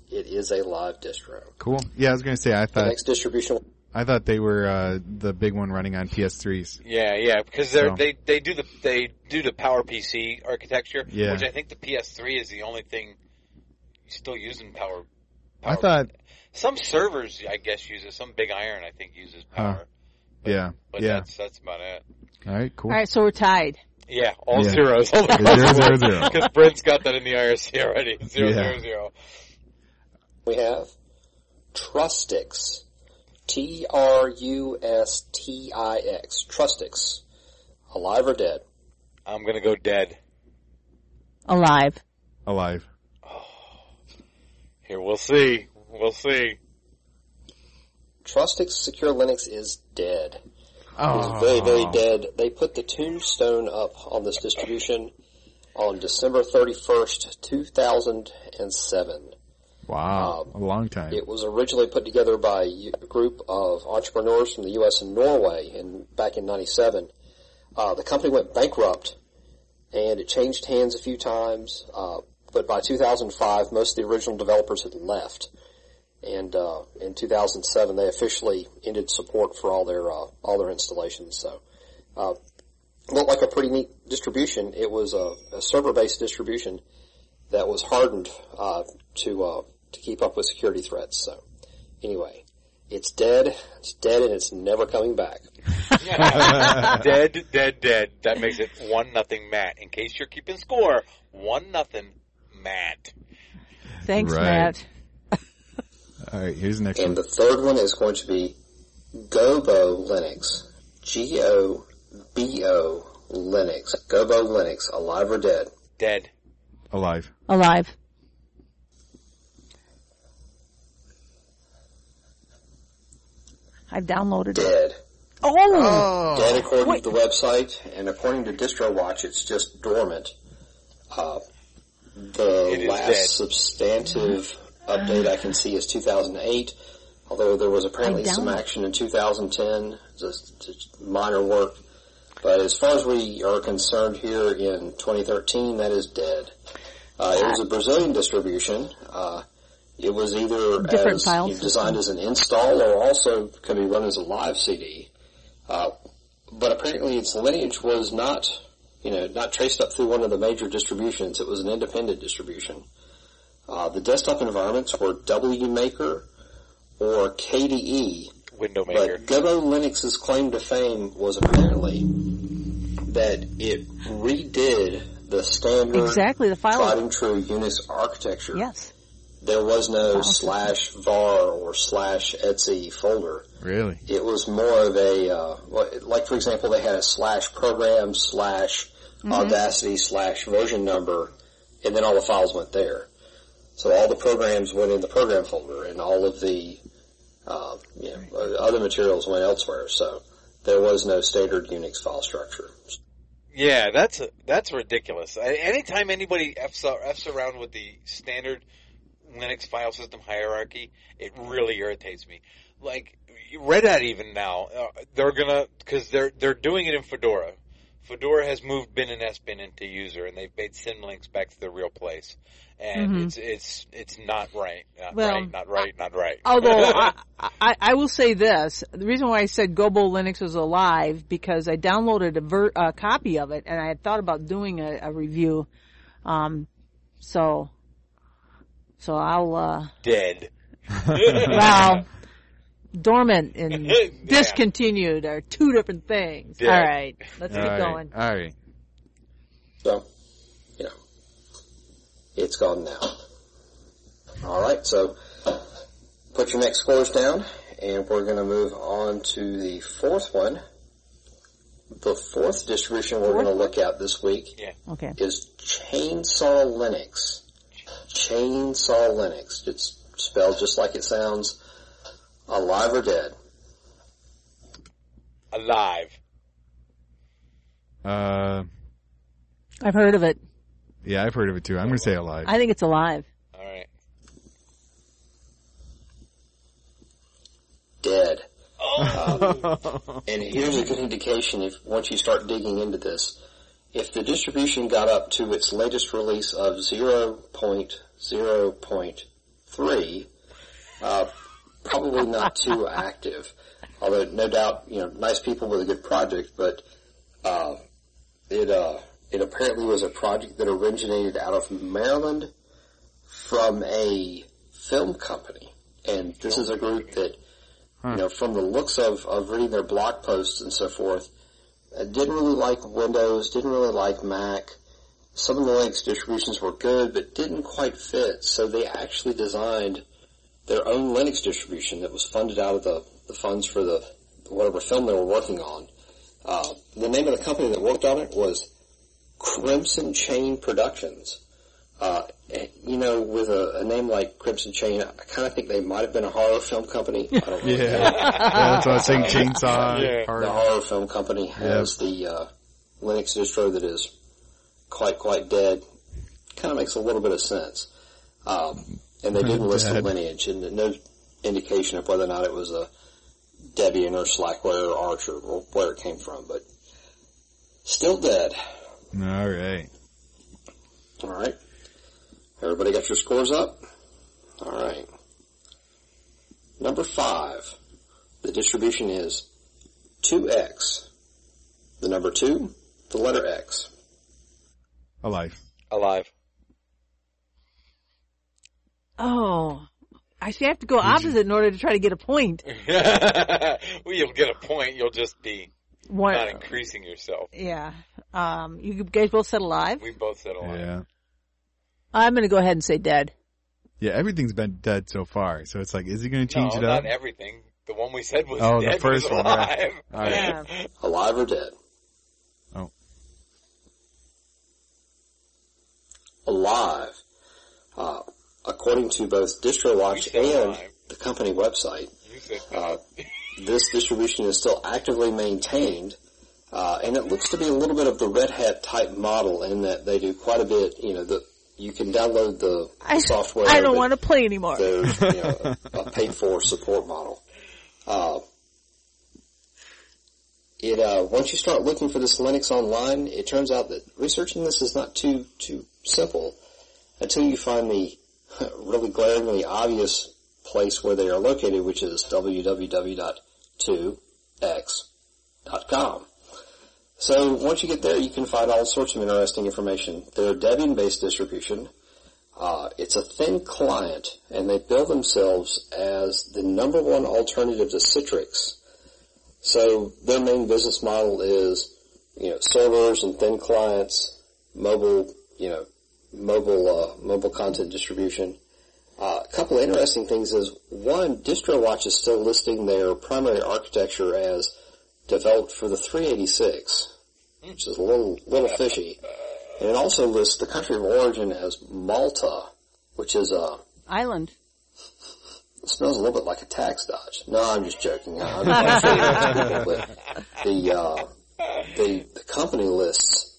it is a live distro. Cool. Yeah, I was going to say, The next distribution. I thought they were the big one running on PS3s. Yeah, because they do the PowerPC architecture, which I think the PS3 is the only thing still using power. I thought some servers, I guess, use it. Some Big Iron, I think, uses power. But that's about it. All right, cool. All right, so we're tied. Yeah, all zeros. All 0, 0. Because Brent's got that in the IRC already. 0, 0, 0. We have Trustix. Trustix. Trustix. Alive or dead? I'm going to go dead. Alive. Alive. Oh. Here, we'll see. We'll see. Trustix Secure Linux is dead. Oh. It is very, very dead. They put the tombstone up on this distribution on December 31st, 2007. Wow, a long time. It was originally put together by a group of entrepreneurs from the U.S. and Norway back in 97. The company went bankrupt, and it changed hands a few times, but by 2005, most of the original developers had left. And in 2007, they officially ended support for all their installations. So, looked like a pretty neat distribution. It was a server-based distribution that was hardened to keep up with security threats. So, anyway, it's dead. It's dead, and it's never coming back. Dead. That makes it 1-0 Matt. In case you're keeping score, 1-0 Matt. Thanks, Matt. All right, here's the next one. And the third one is going to be Gobo Linux. G-O-B-O Linux. Gobo Linux. Alive or dead? Dead. Alive. Alive. I've downloaded dead. it. Oh! Dead according to the website, and according to DistroWatch, it's just dormant. The last substantive update I can see is 2008, although there was apparently some action in 2010, just minor work. But as far as we are concerned here in 2013, that is dead. It was a Brazilian distribution. It was either designed as an install or also could be run as a live CD. But apparently its lineage was not traced up through one of the major distributions. It was an independent distribution. The desktop environments were WMaker or KDE. Window Maker. But Gobo Linux's claim to fame was apparently that it redid the standard the tried and true Unix architecture. Yes. There was no /var or /etc folder. Really? It was more of a, like for example, they had a /program /audacity /version number, and then all the files went there. So all the programs went in the program folder, and all of the other materials went elsewhere. So there was no standard Unix file structure. Yeah, that's ridiculous. Anytime anybody f's around with the standard Linux file system hierarchy, it really irritates me. Like Red Hat, even now, because they're doing it in Fedora. Fedora has moved bin and SBin into user, and they've made symlinks back to their real place. And it's not right. Not right. Although I will say this, the reason why I said Gobo Linux was alive, because I downloaded a copy of it, and I had thought about doing a review. So I'll dead. Well, dormant and discontinued are two different things. Dead. All right, let's keep going. All right. So, it's gone now. All right, so put your next scores down, and we're going to move on to the fourth one. The fourth distribution we're going to look at this week is Chainsaw Linux. Chainsaw Linux. It's spelled just like it sounds. Alive or dead? Alive. I've heard of it. Yeah, I've heard of it too. I'm going to say alive. I think it's alive. All right. Dead. Oh. And here's a good indication once you start digging into this. If the distribution got up to its latest release of 0.0.3, 3. Probably not too active. Although, no doubt, nice people with a good project, but it apparently was a project that originated out of Maryland from a film company. And this is a group that, from the looks of reading their blog posts and so forth, didn't really like Windows, didn't really like Mac. Some of the Linux distributions were good, but didn't quite fit. So they actually designed their own Linux distribution that was funded out of the funds for the whatever film they were working on. The name of the company that worked on it was Crimson Chain Productions. With a name like Crimson Chain, I kind of think they might have been a horror film company. I don't really know. That's what I was saying, Chainsaw. Yeah. The horror film company has the Linux distro that is quite dead. Kind of makes a little bit of sense. And they didn't list the lineage, and no indication of whether or not it was a Debian or Slackware or Arch or where it came from, but still dead. All right. Everybody got your scores up? All right. Number 5. The distribution is 2X. The number 2, the letter X. Alive. Oh, I see. I have to go opposite in order to try to get a point. Well, you'll get a point. You'll just be not increasing yourself. Yeah. You guys both said alive? We both said alive. Yeah. I'm going to go ahead and say dead. Yeah, everything's been dead so far. So it's like, is he going to change it up? Not everything. The one we said was dead. The first one. Alive. Right. Yeah. Alive or dead? Oh. Alive. According to both DistroWatch and the company website, this distribution is still actively maintained, and it looks to be a little bit of the Red Hat type model in that they do quite a bit. You can download the software. I don't want to play anymore. There's a paid-for support model. Once you start looking for this Linux online, it turns out that researching this is not too simple until you find the really glaringly obvious place where they are located, which is www.2x.com. So once you get there, you can find all sorts of interesting information. They're a Debian-based distribution. It's a thin client, and they bill themselves as the number one alternative to Citrix. So their main business model is, servers and thin clients, mobile content distribution. A couple of interesting things is, one, DistroWatch is still listing their primary architecture as developed for the 386, which is a little fishy. And it also lists the country of origin as Malta, which is island. It smells a little bit like a tax dodge. No, I'm just joking. I'm not sure but the company lists,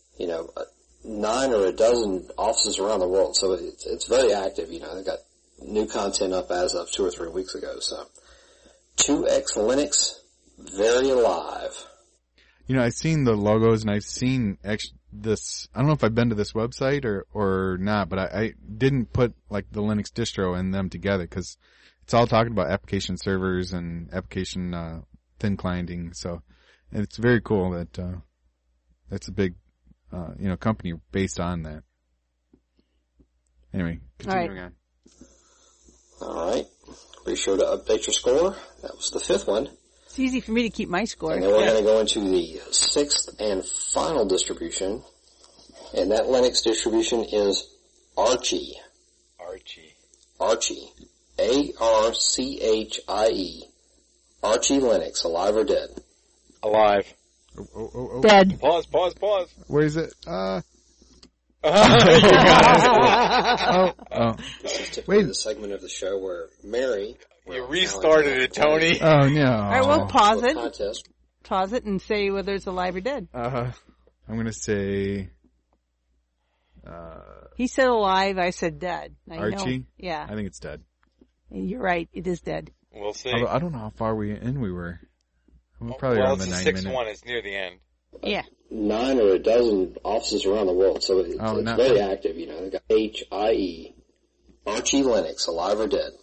9 or a dozen offices around the world, so it's very active. They got new content up as of 2 or 3 weeks ago. So 2X Linux, very alive. I've seen the logos and I've seen this. I don't know if I've been to this website or not, but I didn't put like the Linux distro and them together because it's all talking about application servers and application thin clienting. So it's very cool that that's a big company based on that. Anyway, continuing on. All right. Be sure to update your score. That was the 5th one. It's easy for me to keep my score. And then we're going to go into the 6th and final distribution. And that Linux distribution is Archie. Archie. A-R-C-H-I-E. Archie Linux. Alive or dead? Alive. Oh. Dead. Pause. Where is it? This is typically the segment of the show where Mary... You restarted it, Tony. Oh, no. All right, we'll pause it. Contest. Pause it and say whether it's alive or dead. I'm going to say... he said alive, I said dead. Archie? Yeah. I think it's dead. You're right, it is dead. We'll see. I don't know how far we were. We're probably around the 9 minute. It's the 6th one. It's near the end. Yeah. 9 or a dozen offices around the world, so it's very active. They've got HIE. Archie Lennox, alive or dead?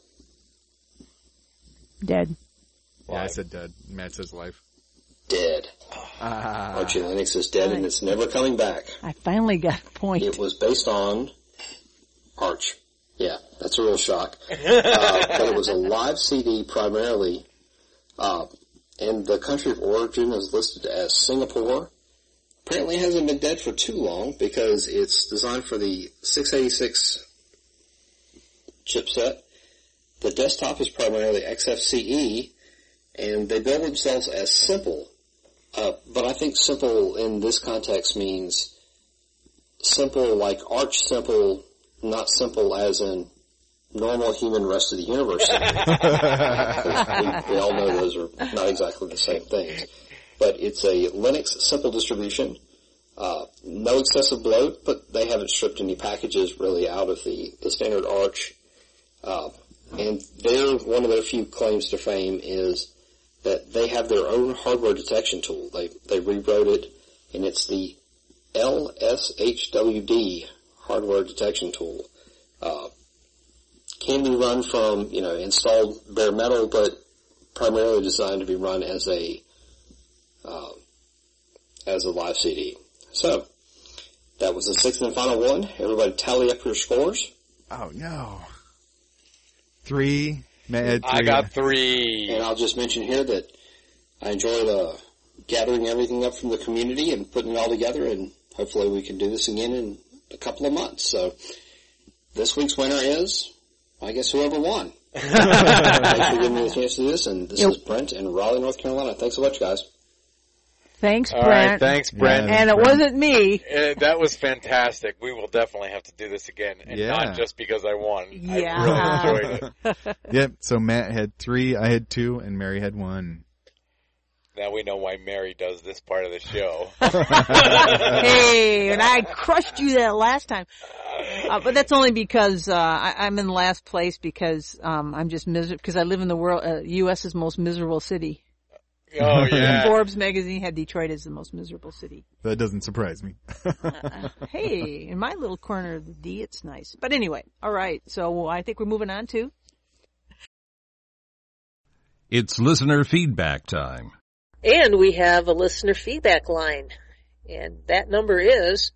Dead. Yeah, I said dead. Matt says life. Dead. Archie Lennox is dead, and it's never coming back. I finally got a point. It was based on Arch. Yeah, that's a real shock. But it was a live CD primarily, and the country of origin is listed as Singapore. Apparently it hasn't been dead for too long because it's designed for the 686 chipset. The desktop is primarily XFCE, and they bill themselves as simple. But I think simple in this context means simple like Arch simple, not simple as in normal human rest of the universe. we all know those are not exactly the same things. But it's a Linux simple distribution. No excessive bloat, but they haven't stripped any packages really out of the standard Arch. And one of their few claims to fame is that they have their own hardware detection tool. They rewrote it, and it's the LSHWD hardware detection tool. Can be run from, installed bare metal, but primarily designed to be run as a live CD. So, that was the sixth and final one. Everybody tally up your scores. Oh, no. 3. Matt had 3. I got 3. And I'll just mention here that I enjoyed gathering everything up from the community and putting it all together, and hopefully we can do this again in a couple of months. So, this week's winner is, I guess, whoever won. Thanks for giving me a chance to do this, and this is Brent in Raleigh, North Carolina. Thanks so much, guys. Thanks, Brent. All right, thanks, Brent. And it wasn't me. That was fantastic. We will definitely have to do this again, and not just because I won. Yeah. I really enjoyed it. Yep, so Matt had 3, I had 2, and Mary had 1. Now we know why Mary does this part of the show. Hey, and I crushed you that last time. But that's only because I'm in last place because I'm just miserable because I live in the U.S.'s most miserable city. Oh, yeah. Forbes magazine had Detroit as the most miserable city. That doesn't surprise me. Hey, in my little corner of the D, it's nice. But anyway, all right. So I think we're moving on to... It's listener feedback time. And we have a listener feedback line. And that number is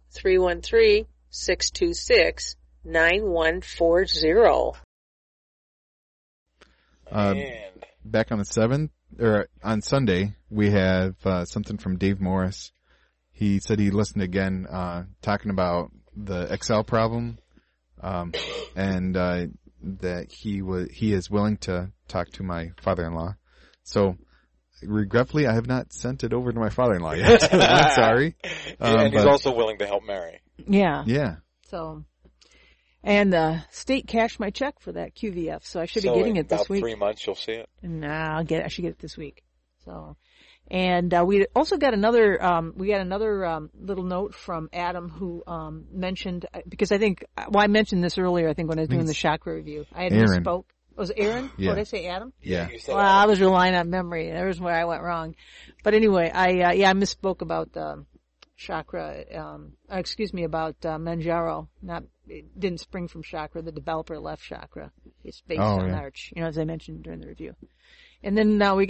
313-626-9140. Back on the 7th, or on Sunday, we have something from Dave Morris. He said he listened again, talking about the Excel problem, and that he is willing to talk to my father-in-law. So, regretfully, I have not sent it over to my father-in-law yet. I'm sorry. And he's also willing to help Mary. Yeah. Yeah. So, and the state cashed my check for that QVF, so I should be getting it this week. So in about 3 months you'll see it? Nah, I should get it this week. So, and we also got another little note from Adam who mentioned, because I mentioned this earlier, I think when I was doing the chakra review. I had misspoke. Was it Aaron? Yeah. What did I say, Adam? Yeah. Well, I was relying on memory. There's where I went wrong. But anyway, I misspoke about chakra, about Manjaro. It didn't spring from chakra. The developer left chakra. It's based on Arch, as I mentioned during the review. And then I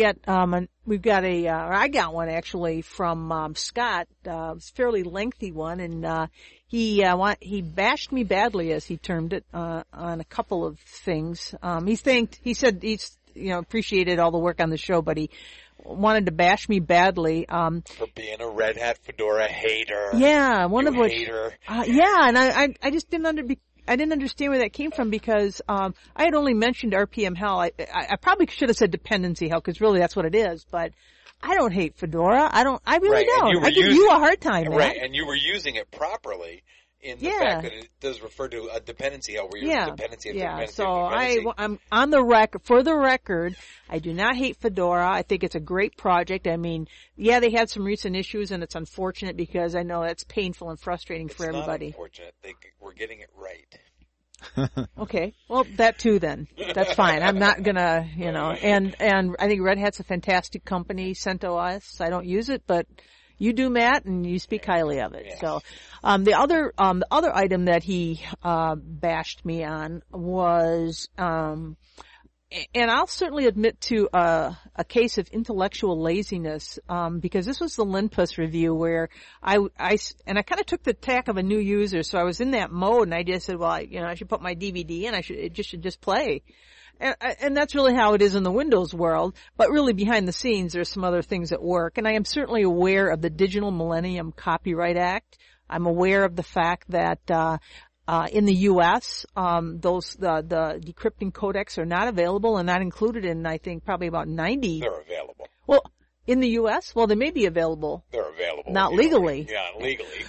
got one actually from Scott. It's a fairly lengthy one, and he bashed me badly, as he termed it, on a couple of things. He said he's appreciated all the work on the show, but he wanted to bash me badly for being a Red Hat Fedora hater. Yeah, one of which. Hater. And I just didn't understand where that came from because I had only mentioned RPM hell. I probably should have said dependency hell because really that's what it is. But I don't hate Fedora. I really don't. I give you a hard time, man. Right, and you were using it properly in the fact that it does refer to a dependency hell where you're dependency of dependency. So of dependency. I'm on the record. For the record, I do not hate Fedora. I think it's a great project. I mean, they had some recent issues, and it's unfortunate because I know that's painful and frustrating for everybody. It's not unfortunate. We're getting it right. Okay. Well, that too then. That's fine. I'm not gonna, and I think Red Hat's a fantastic company, CentOS. I don't use it, but, You do, Matt, and you speak highly of it. Yes. So, the other item that he, bashed me on was, and I'll certainly admit to a case of intellectual laziness, because this was the Linpus review where I kind of took the tack of a new user, so I was in that mode, and I just said, well, I should put my DVD in, it should just play. And that's really how it is in the Windows world, but really behind the scenes there's some other things at work, and I am certainly aware of the Digital Millennium Copyright Act. I'm aware of the fact that, in the U.S., the decrypting codecs are not available and not included in, I think, probably about 90. They're available. Well, in the U.S., well, they may be available. They're available. Not legally. Yeah, legally.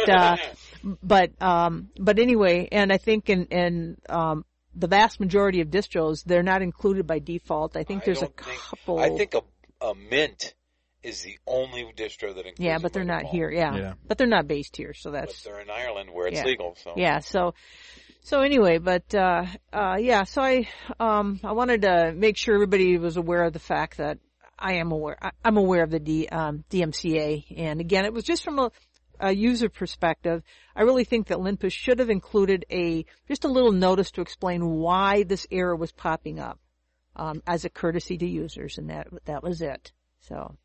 But anyway, and I think in the vast majority of distros, they're not included by default. I think there's a couple. I think a Mint is the only distro that includes. Yeah, but they're not here. Yeah, but they're not based here, so that's. But they're in Ireland where it's legal. So. Yeah. So anyway, but So I wanted to make sure everybody was aware of the fact that I'm aware of the DMCA, and again, it was just from a user perspective. I really think that Linpus should have included just a little notice to explain why this error was popping up, as a courtesy to users, and that was it. So.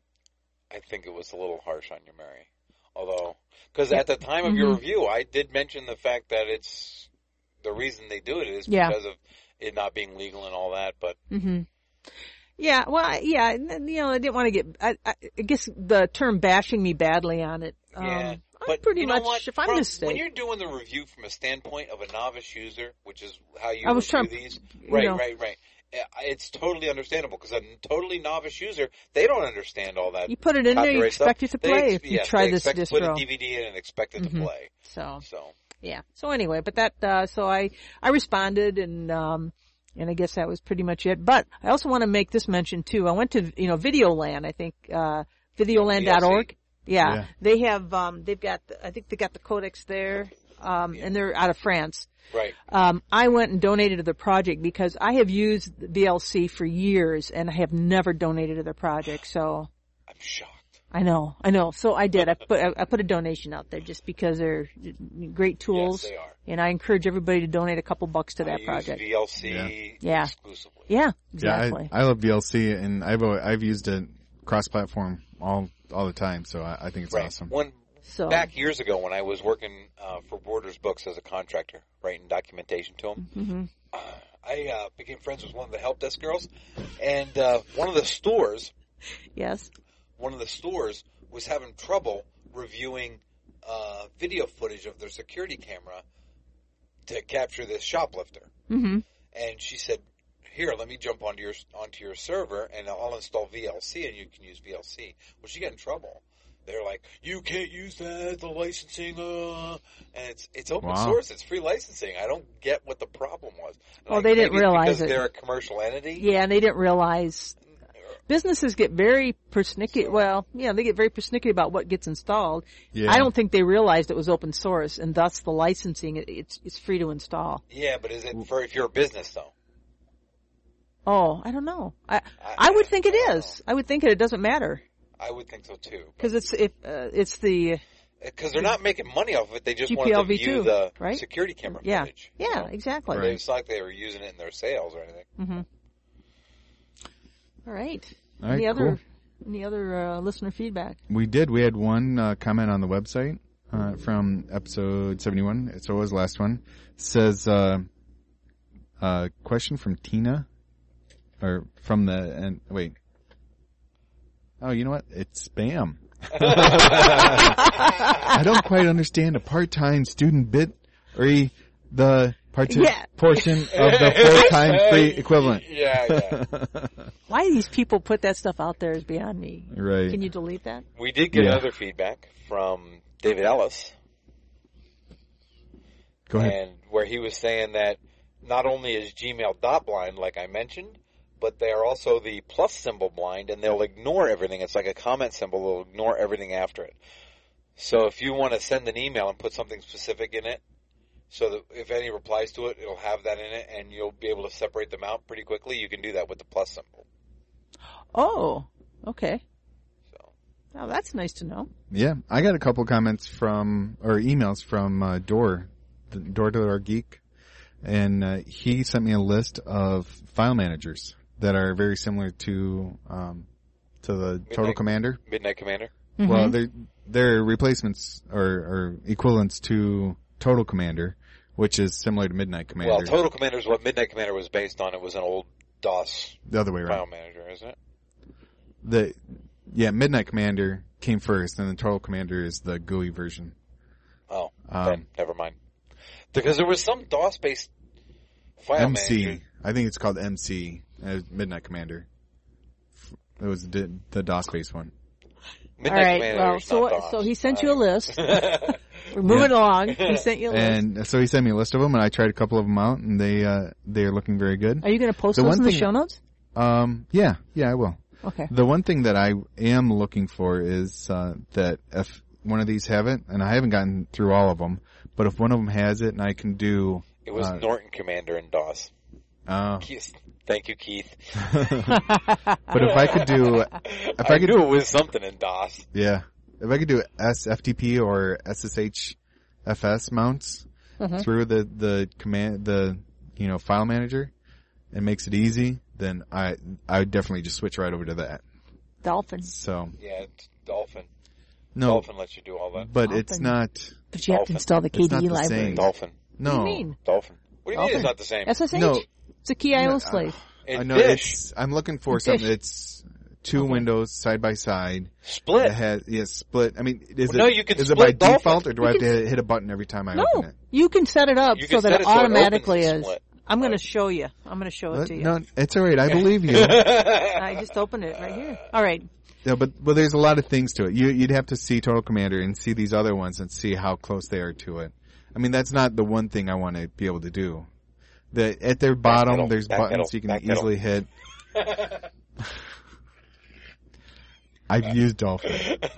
I think it was a little harsh on you, Mary. Although, because at the time of your review, I did mention the fact that it's the reason they do it is because of it not being legal and all that. But yeah, well, I didn't want to get. I guess the term bashing me badly on it. But pretty much, what? If I'm mistaken, when you're doing the review from a standpoint of a novice user, which is how you review these, right. It's totally understandable because a totally novice user, they don't understand all that. You put it in there, you expect it to play if you try this distro. They expect to put a DVD in and expect it to play. So yeah. So anyway, but that so I responded and I guess that was pretty much it. But I also want to make this mention too. I went to Videoland. I think Videoland.org. Yeah, they have they've got I think they got the codecs there, and they're out of France. Right. I went and donated to the project because I have used VLC for years and I have never donated to the project. So I'm shocked. I know. So I did. I put a donation out there just because they're great tools. Yes, they are. And I encourage everybody to donate a couple bucks to that project. Use VLC exclusively. Yeah, exactly. Yeah, I love VLC and I've used it cross-platform all the time. So I think it's awesome. Back years ago when I was working for Borders Books as a contractor, writing documentation to them, I became friends with one of the help desk girls, and one of the stores was having trouble reviewing video footage of their security camera to capture this shoplifter. And she said, "Here, let me jump onto your server, and I'll install VLC, and you can use VLC." Well, she got in trouble. They're like, "You can't use that, the licensing, and it's open source, it's free licensing." I don't get what the problem was. Well, they didn't realize because they're a commercial entity. Yeah, and they didn't realize. Businesses get very persnickety. Well, yeah, they get very persnickety about what gets installed. Yeah. I don't think they realized it was open source, and thus the licensing it's free to install. Yeah, but is it for if you're a business though? Oh, I don't know. I would think it is. I would think it doesn't matter. I would think so too. Because it's the. Because they're not making money off of it. They just wanted to view the security camera footage. Yeah, exactly. Right. It's not like they were using it in their sales or anything. All right. Any other listener feedback? We did. We had one comment on the website from episode 71. So it was the last one. It says, question from Tina. Or from wait. Oh, you know what? It's spam. I don't quite understand a part-time student bit or the portion of the full-time free equivalent. Yeah. Why these people put that stuff out there is beyond me. Right. Can you delete that? We did get other feedback from David Ellis. Go ahead. And where he was saying that not only is Gmail dot blind, like I mentioned, but they are also the plus symbol blind, and they'll ignore everything. It's like a comment symbol. They'll ignore everything after it. So if you want to send an email and put something specific in it, so that if any replies to it, it'll have that in it, and you'll be able to separate them out pretty quickly. You can do that with the plus symbol. Oh, okay. So Oh, that's nice to know. Yeah, I got a couple comments emails from Door Geek, and he sent me a list of file managers that are very similar to the Total Commander. Midnight Commander. Mm-hmm. Well, they're replacements or equivalents to Total Commander, which is similar to Midnight Commander. Well, Total Commander is what Midnight Commander was based on. It was an old DOS the other way around. file manager, isn't it? Midnight Commander came first, and then Total Commander is the GUI version. Oh, then never mind. Because there was some DOS-based file manager. I think it's called MC, Midnight Commander. It was the DOS-based one. Midnight Commander is not DOS. So he sent you a list. We're moving along. He sent you a list. And so he sent me a list of them, and I tried a couple of them out, and they are looking very good. Are you going to post those in the show notes? Yeah, I will. Okay. The one thing that I am looking for is that if one of these have it, and I haven't gotten through all of them, but if one of them has it and I can do... It was Norton Commander in DOS. Oh. Thank you, Keith. But if I could do... I knew it was something in DOS. Yeah. If I could do SFTP or SSHFS mounts through the command, file manager, and makes it easy, then I would definitely just switch right over to that. Dolphin. So. Yeah, Dolphin. No. Dolphin lets you do all that. But Dolphin. It's not. But you have to install the KDE library. Same. Dolphin. No. What do you mean? Dolphin. What do you mean it's not the same? SSH? No. It's a key IO slave. I know. I'm looking for something that's two windows side by side. Split. Split. I mean, is it by Dolphin. Default, or do I have to hit a button every time I open it? You can set it up so that it automatically is. Split. I'm going to show you. I'm going to show it to you. No, it's all right. I believe you. I just opened it right here. All right. Yeah, but there's a lot of things to it. You'd have to see Total Commander and see these other ones and see how close they are to it. I mean, that's not the one thing I want to be able to do. At their bottom, there's buttons you can easily hit. I've used Dolphin.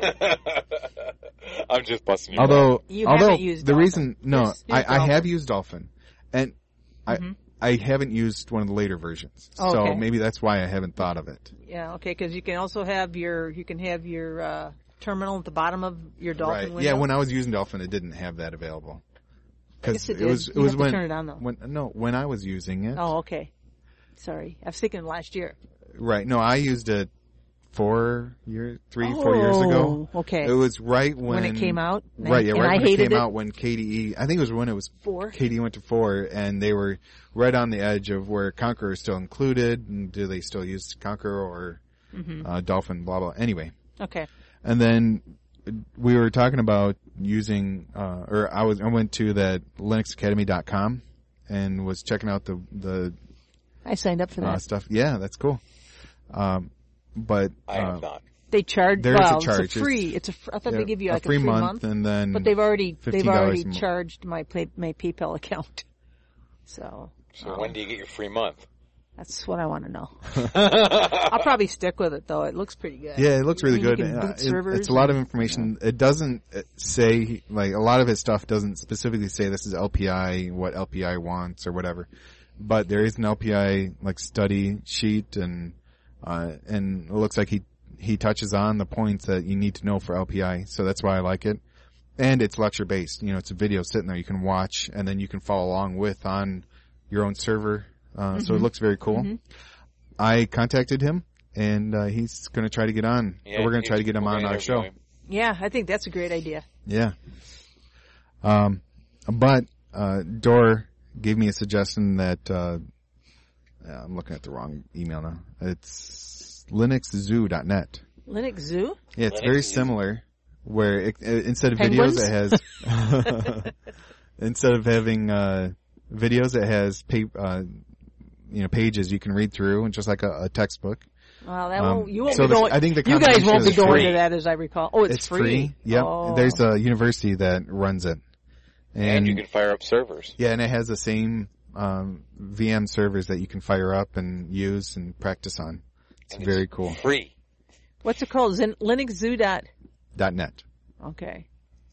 I'm just busting you. Although used the Dolphin. reason, I have used Dolphin, and I haven't used one of the later versions, so maybe that's why I haven't thought of it. Yeah, okay, because you can also have your terminal at the bottom of your Dolphin window. Yeah, when I was using Dolphin, it didn't have that available. Because it was when turn it on, though. When I was using it. Oh, okay. Sorry, I was thinking last year. Right. No, I used it 4 years ago. Okay. It was right when it came out. Right. Yeah. Right when it came out, when KDE. I think it was when it was 4. KDE went to 4, and they were right on the edge of where Conqueror is still included. And do they still use Conqueror or Dolphin? Blah blah. Anyway. Okay. And then we were talking about using, I went to that linuxacademy.com and was checking out the I signed up for that stuff. Yeah, that's cool. But I have not. They charge. There's a charge. It's a free. I thought they give you like a free month, and then. But they've already charged my PayPal account. So when do you get your free month? That's what I want to know. I'll probably stick with it, though. It looks pretty good. Yeah, it looks really good. It's a lot of information. Yeah. It doesn't say, like, a lot of his stuff doesn't specifically say this is LPI, what LPI wants, or whatever. But there is an LPI, like, study sheet, and it looks like he touches on the points that you need to know for LPI, so that's why I like it. And it's lecture-based. You know, it's a video sitting there you can watch, and then you can follow along with on your own server. So it looks very cool. Mm-hmm. I contacted him, and he's going to try to get on. Yeah, we're going to try to get him on our show. Yeah, I think that's a great idea. Yeah. But Dor gave me a suggestion that I'm looking at the wrong email now. It's linuxzoo.net. Linux Zoo? Yeah, it's very similar. Where instead of videos, it has instead of having videos, it has pages you can read through, and just like a textbook. Well, that won't. You won't so be going. I think you guys won't be going free. to that, as I recall. Oh, it's free. Yep. Oh. There's a university that runs it, and you can fire up servers. Yeah, and it has the same VM servers that you can fire up and use and practice on. It's very cool. Free. What's it called? .net. Okay.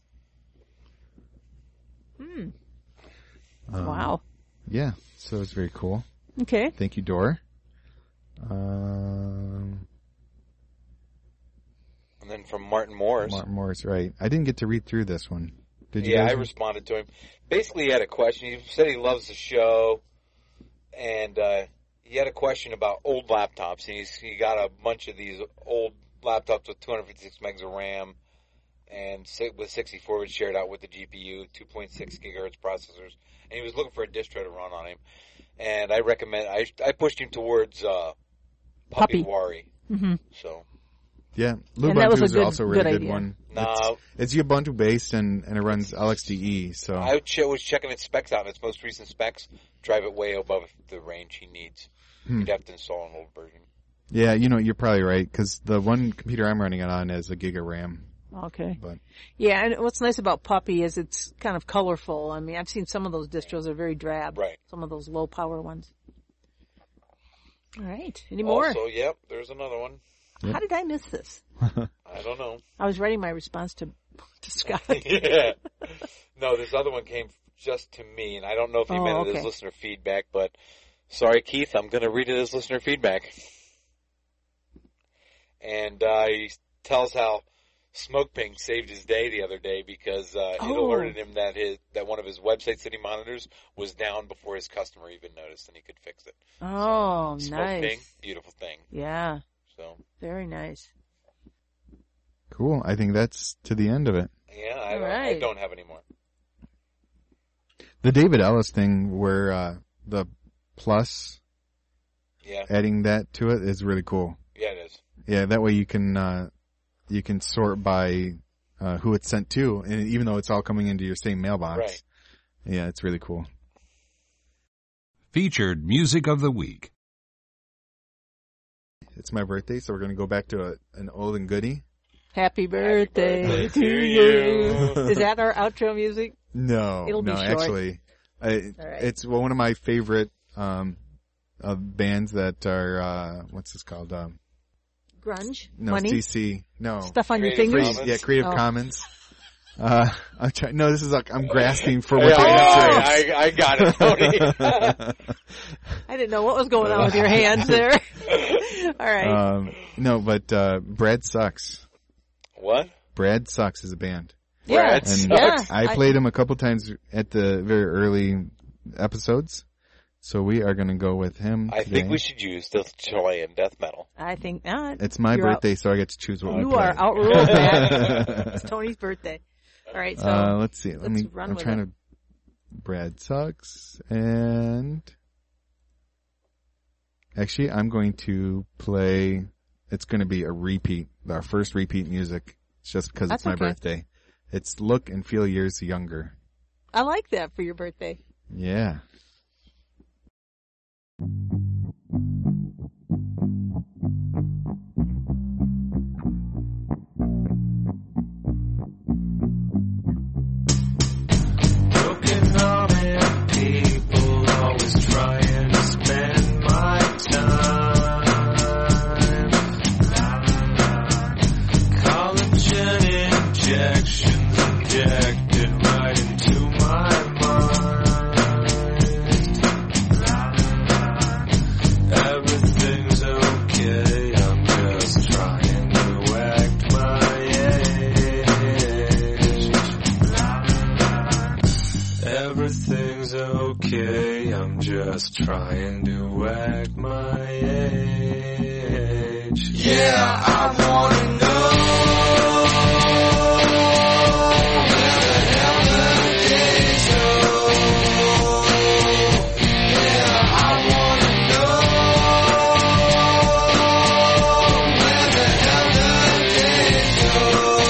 Wow. Yeah, so it's very cool. Okay. Thank you, Dor. And then from Martin Morris. Martin Morris, right. I didn't get to read through this one. Did you? Yeah, I responded to him. Basically, he had a question. He said he loves the show, and he had a question about old laptops. And he got a bunch of these old laptops with 256 megs of RAM and with 64-bit shared out with the GPU, 2.6 gigahertz processors. And he was looking for a distro to run on him. And I pushed him towards Puppywari. Mm-hmm. So. Yeah, Lubuntu is also a really good one. No. It's Ubuntu based and it runs LXDE. So I was checking its specs out. Its most recent specs drive it way above the range he needs. You'd have to install an old version. Yeah, you're probably right because the one computer I'm running it on is a gig of RAM. Okay. But yeah, and what's nice about Puppy is it's kind of colorful. I mean, I've seen some of those distros are very drab. Right. Some of those low power ones. All right. Any more? Also, yep, there's another one. Yep. How did I miss this? I don't know. I was writing my response to Scott. Yeah. No, this other one came just to me, and I don't know if he meant it as listener feedback, but sorry, Keith, I'm going to read it as listener feedback. And he tells how SmokePing saved his day the other day because it alerted him that one of his websites that he monitors was down before his customer even noticed, and he could fix it. Oh, so, nice. SmokePing, beautiful thing. Yeah. So very nice. Cool. I think that's to the end of it. Yeah, I don't have any more. The David Ellis thing where the plus adding that to it is really cool. Yeah, it is. Yeah, that way you can sort by who it's sent to, and even though it's all coming into your same mailbox. Right. Yeah, it's really cool. Featured Music of the Week. It's my birthday, so we're going to go back to an old and goodie. Happy birthday to you. Is that our outro music? No, It'll be short. Actually, it's one of my favorite bands that are what's this called? Grunge? No, Money? CC. No. Stuff on your fingers? Yeah, Creative Commons. I'm trying. No, this is like I'm grasping for what the answer is. I got it, Tony. I didn't know what was going on with your hands there. All right. No, but Brad Sucks. What? Brad Sucks is a band. Yeah. And I played him a couple times at the very early episodes. So we are going to go with him today. I think we should use the Chilean death metal. I think not. It's my birthday, so I get to choose what we play. You are outruled, man. It's Tony's birthday. All right, so let's see. I'm trying to. Brad Sucks, and actually, I'm going to play. It's going to be a repeat, our first repeat music. It's just because it's my birthday. It's Look and Feel Years Younger. I like that for your birthday. Yeah. People always trying to spend my time. Collagen injections injected right into my mind. Everything's okay, I'm just trying to act my age. Everything's okay, I'm just trying to act my age. Yeah, I wanna know where the hell the days go. Yeah, I wanna know where the hell the days go.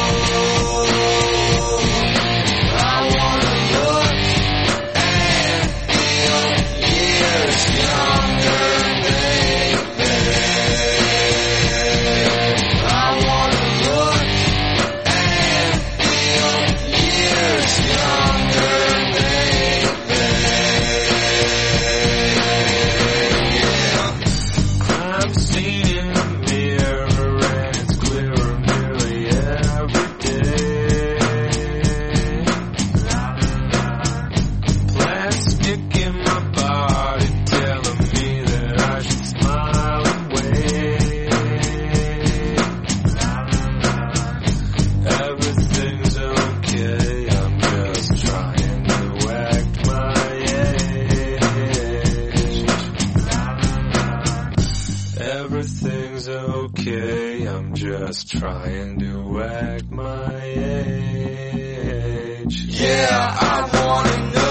I wanna look and feel years younger, baby. I wanna trying to act my age. Yeah, I wanna know.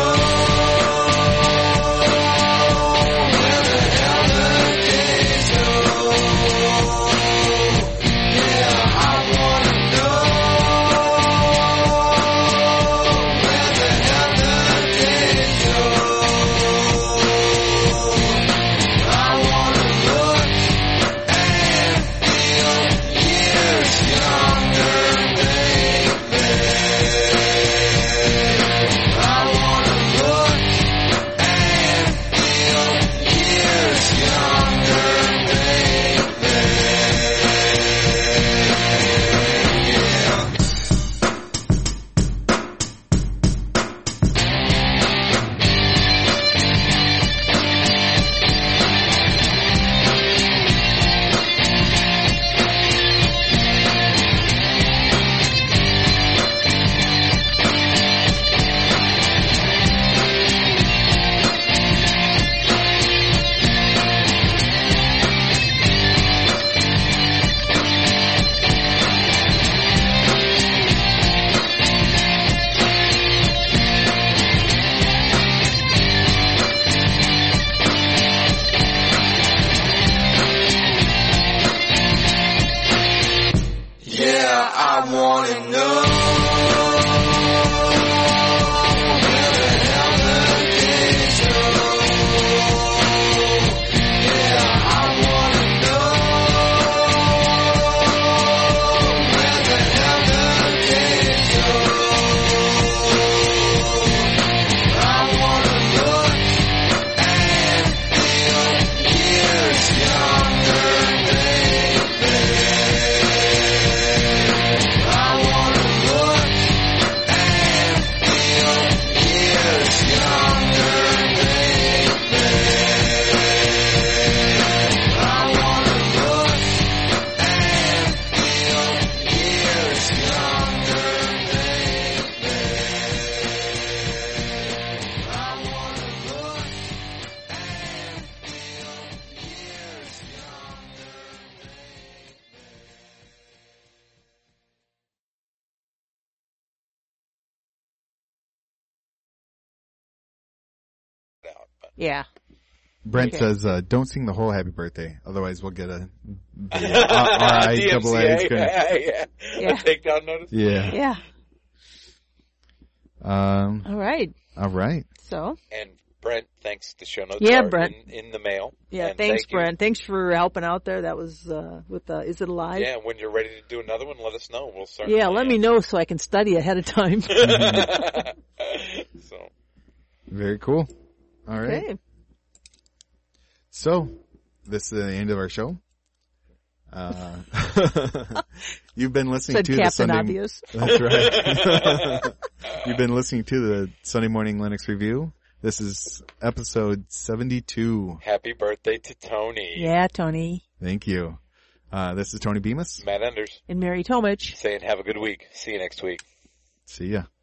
Yeah. Brent says, don't sing the whole happy birthday, otherwise we'll get a RIAA. Yeah. Takedown notice? Yeah. Yeah. All right. So. And Brent, thanks. The show notes are Brent. In the mail. Yeah, and thanks, Brent. Thanks for helping out there. That was with Is It Alive? Yeah, when you're ready to do another one, let us know. We'll start. Yeah, let me know so I can study ahead of time. So. Very cool. All right. Okay. So, this is the end of our show. You've been listening to Captain the Sunday. Obvious. That's right. You've been listening to the Sunday Morning Linux Review. This is episode 72. Happy birthday to Tony. Yeah, Tony. Thank you. This is Tony Bemis. Matt Enders. And Mary Tomich. Saying have a good week. See you next week. See ya.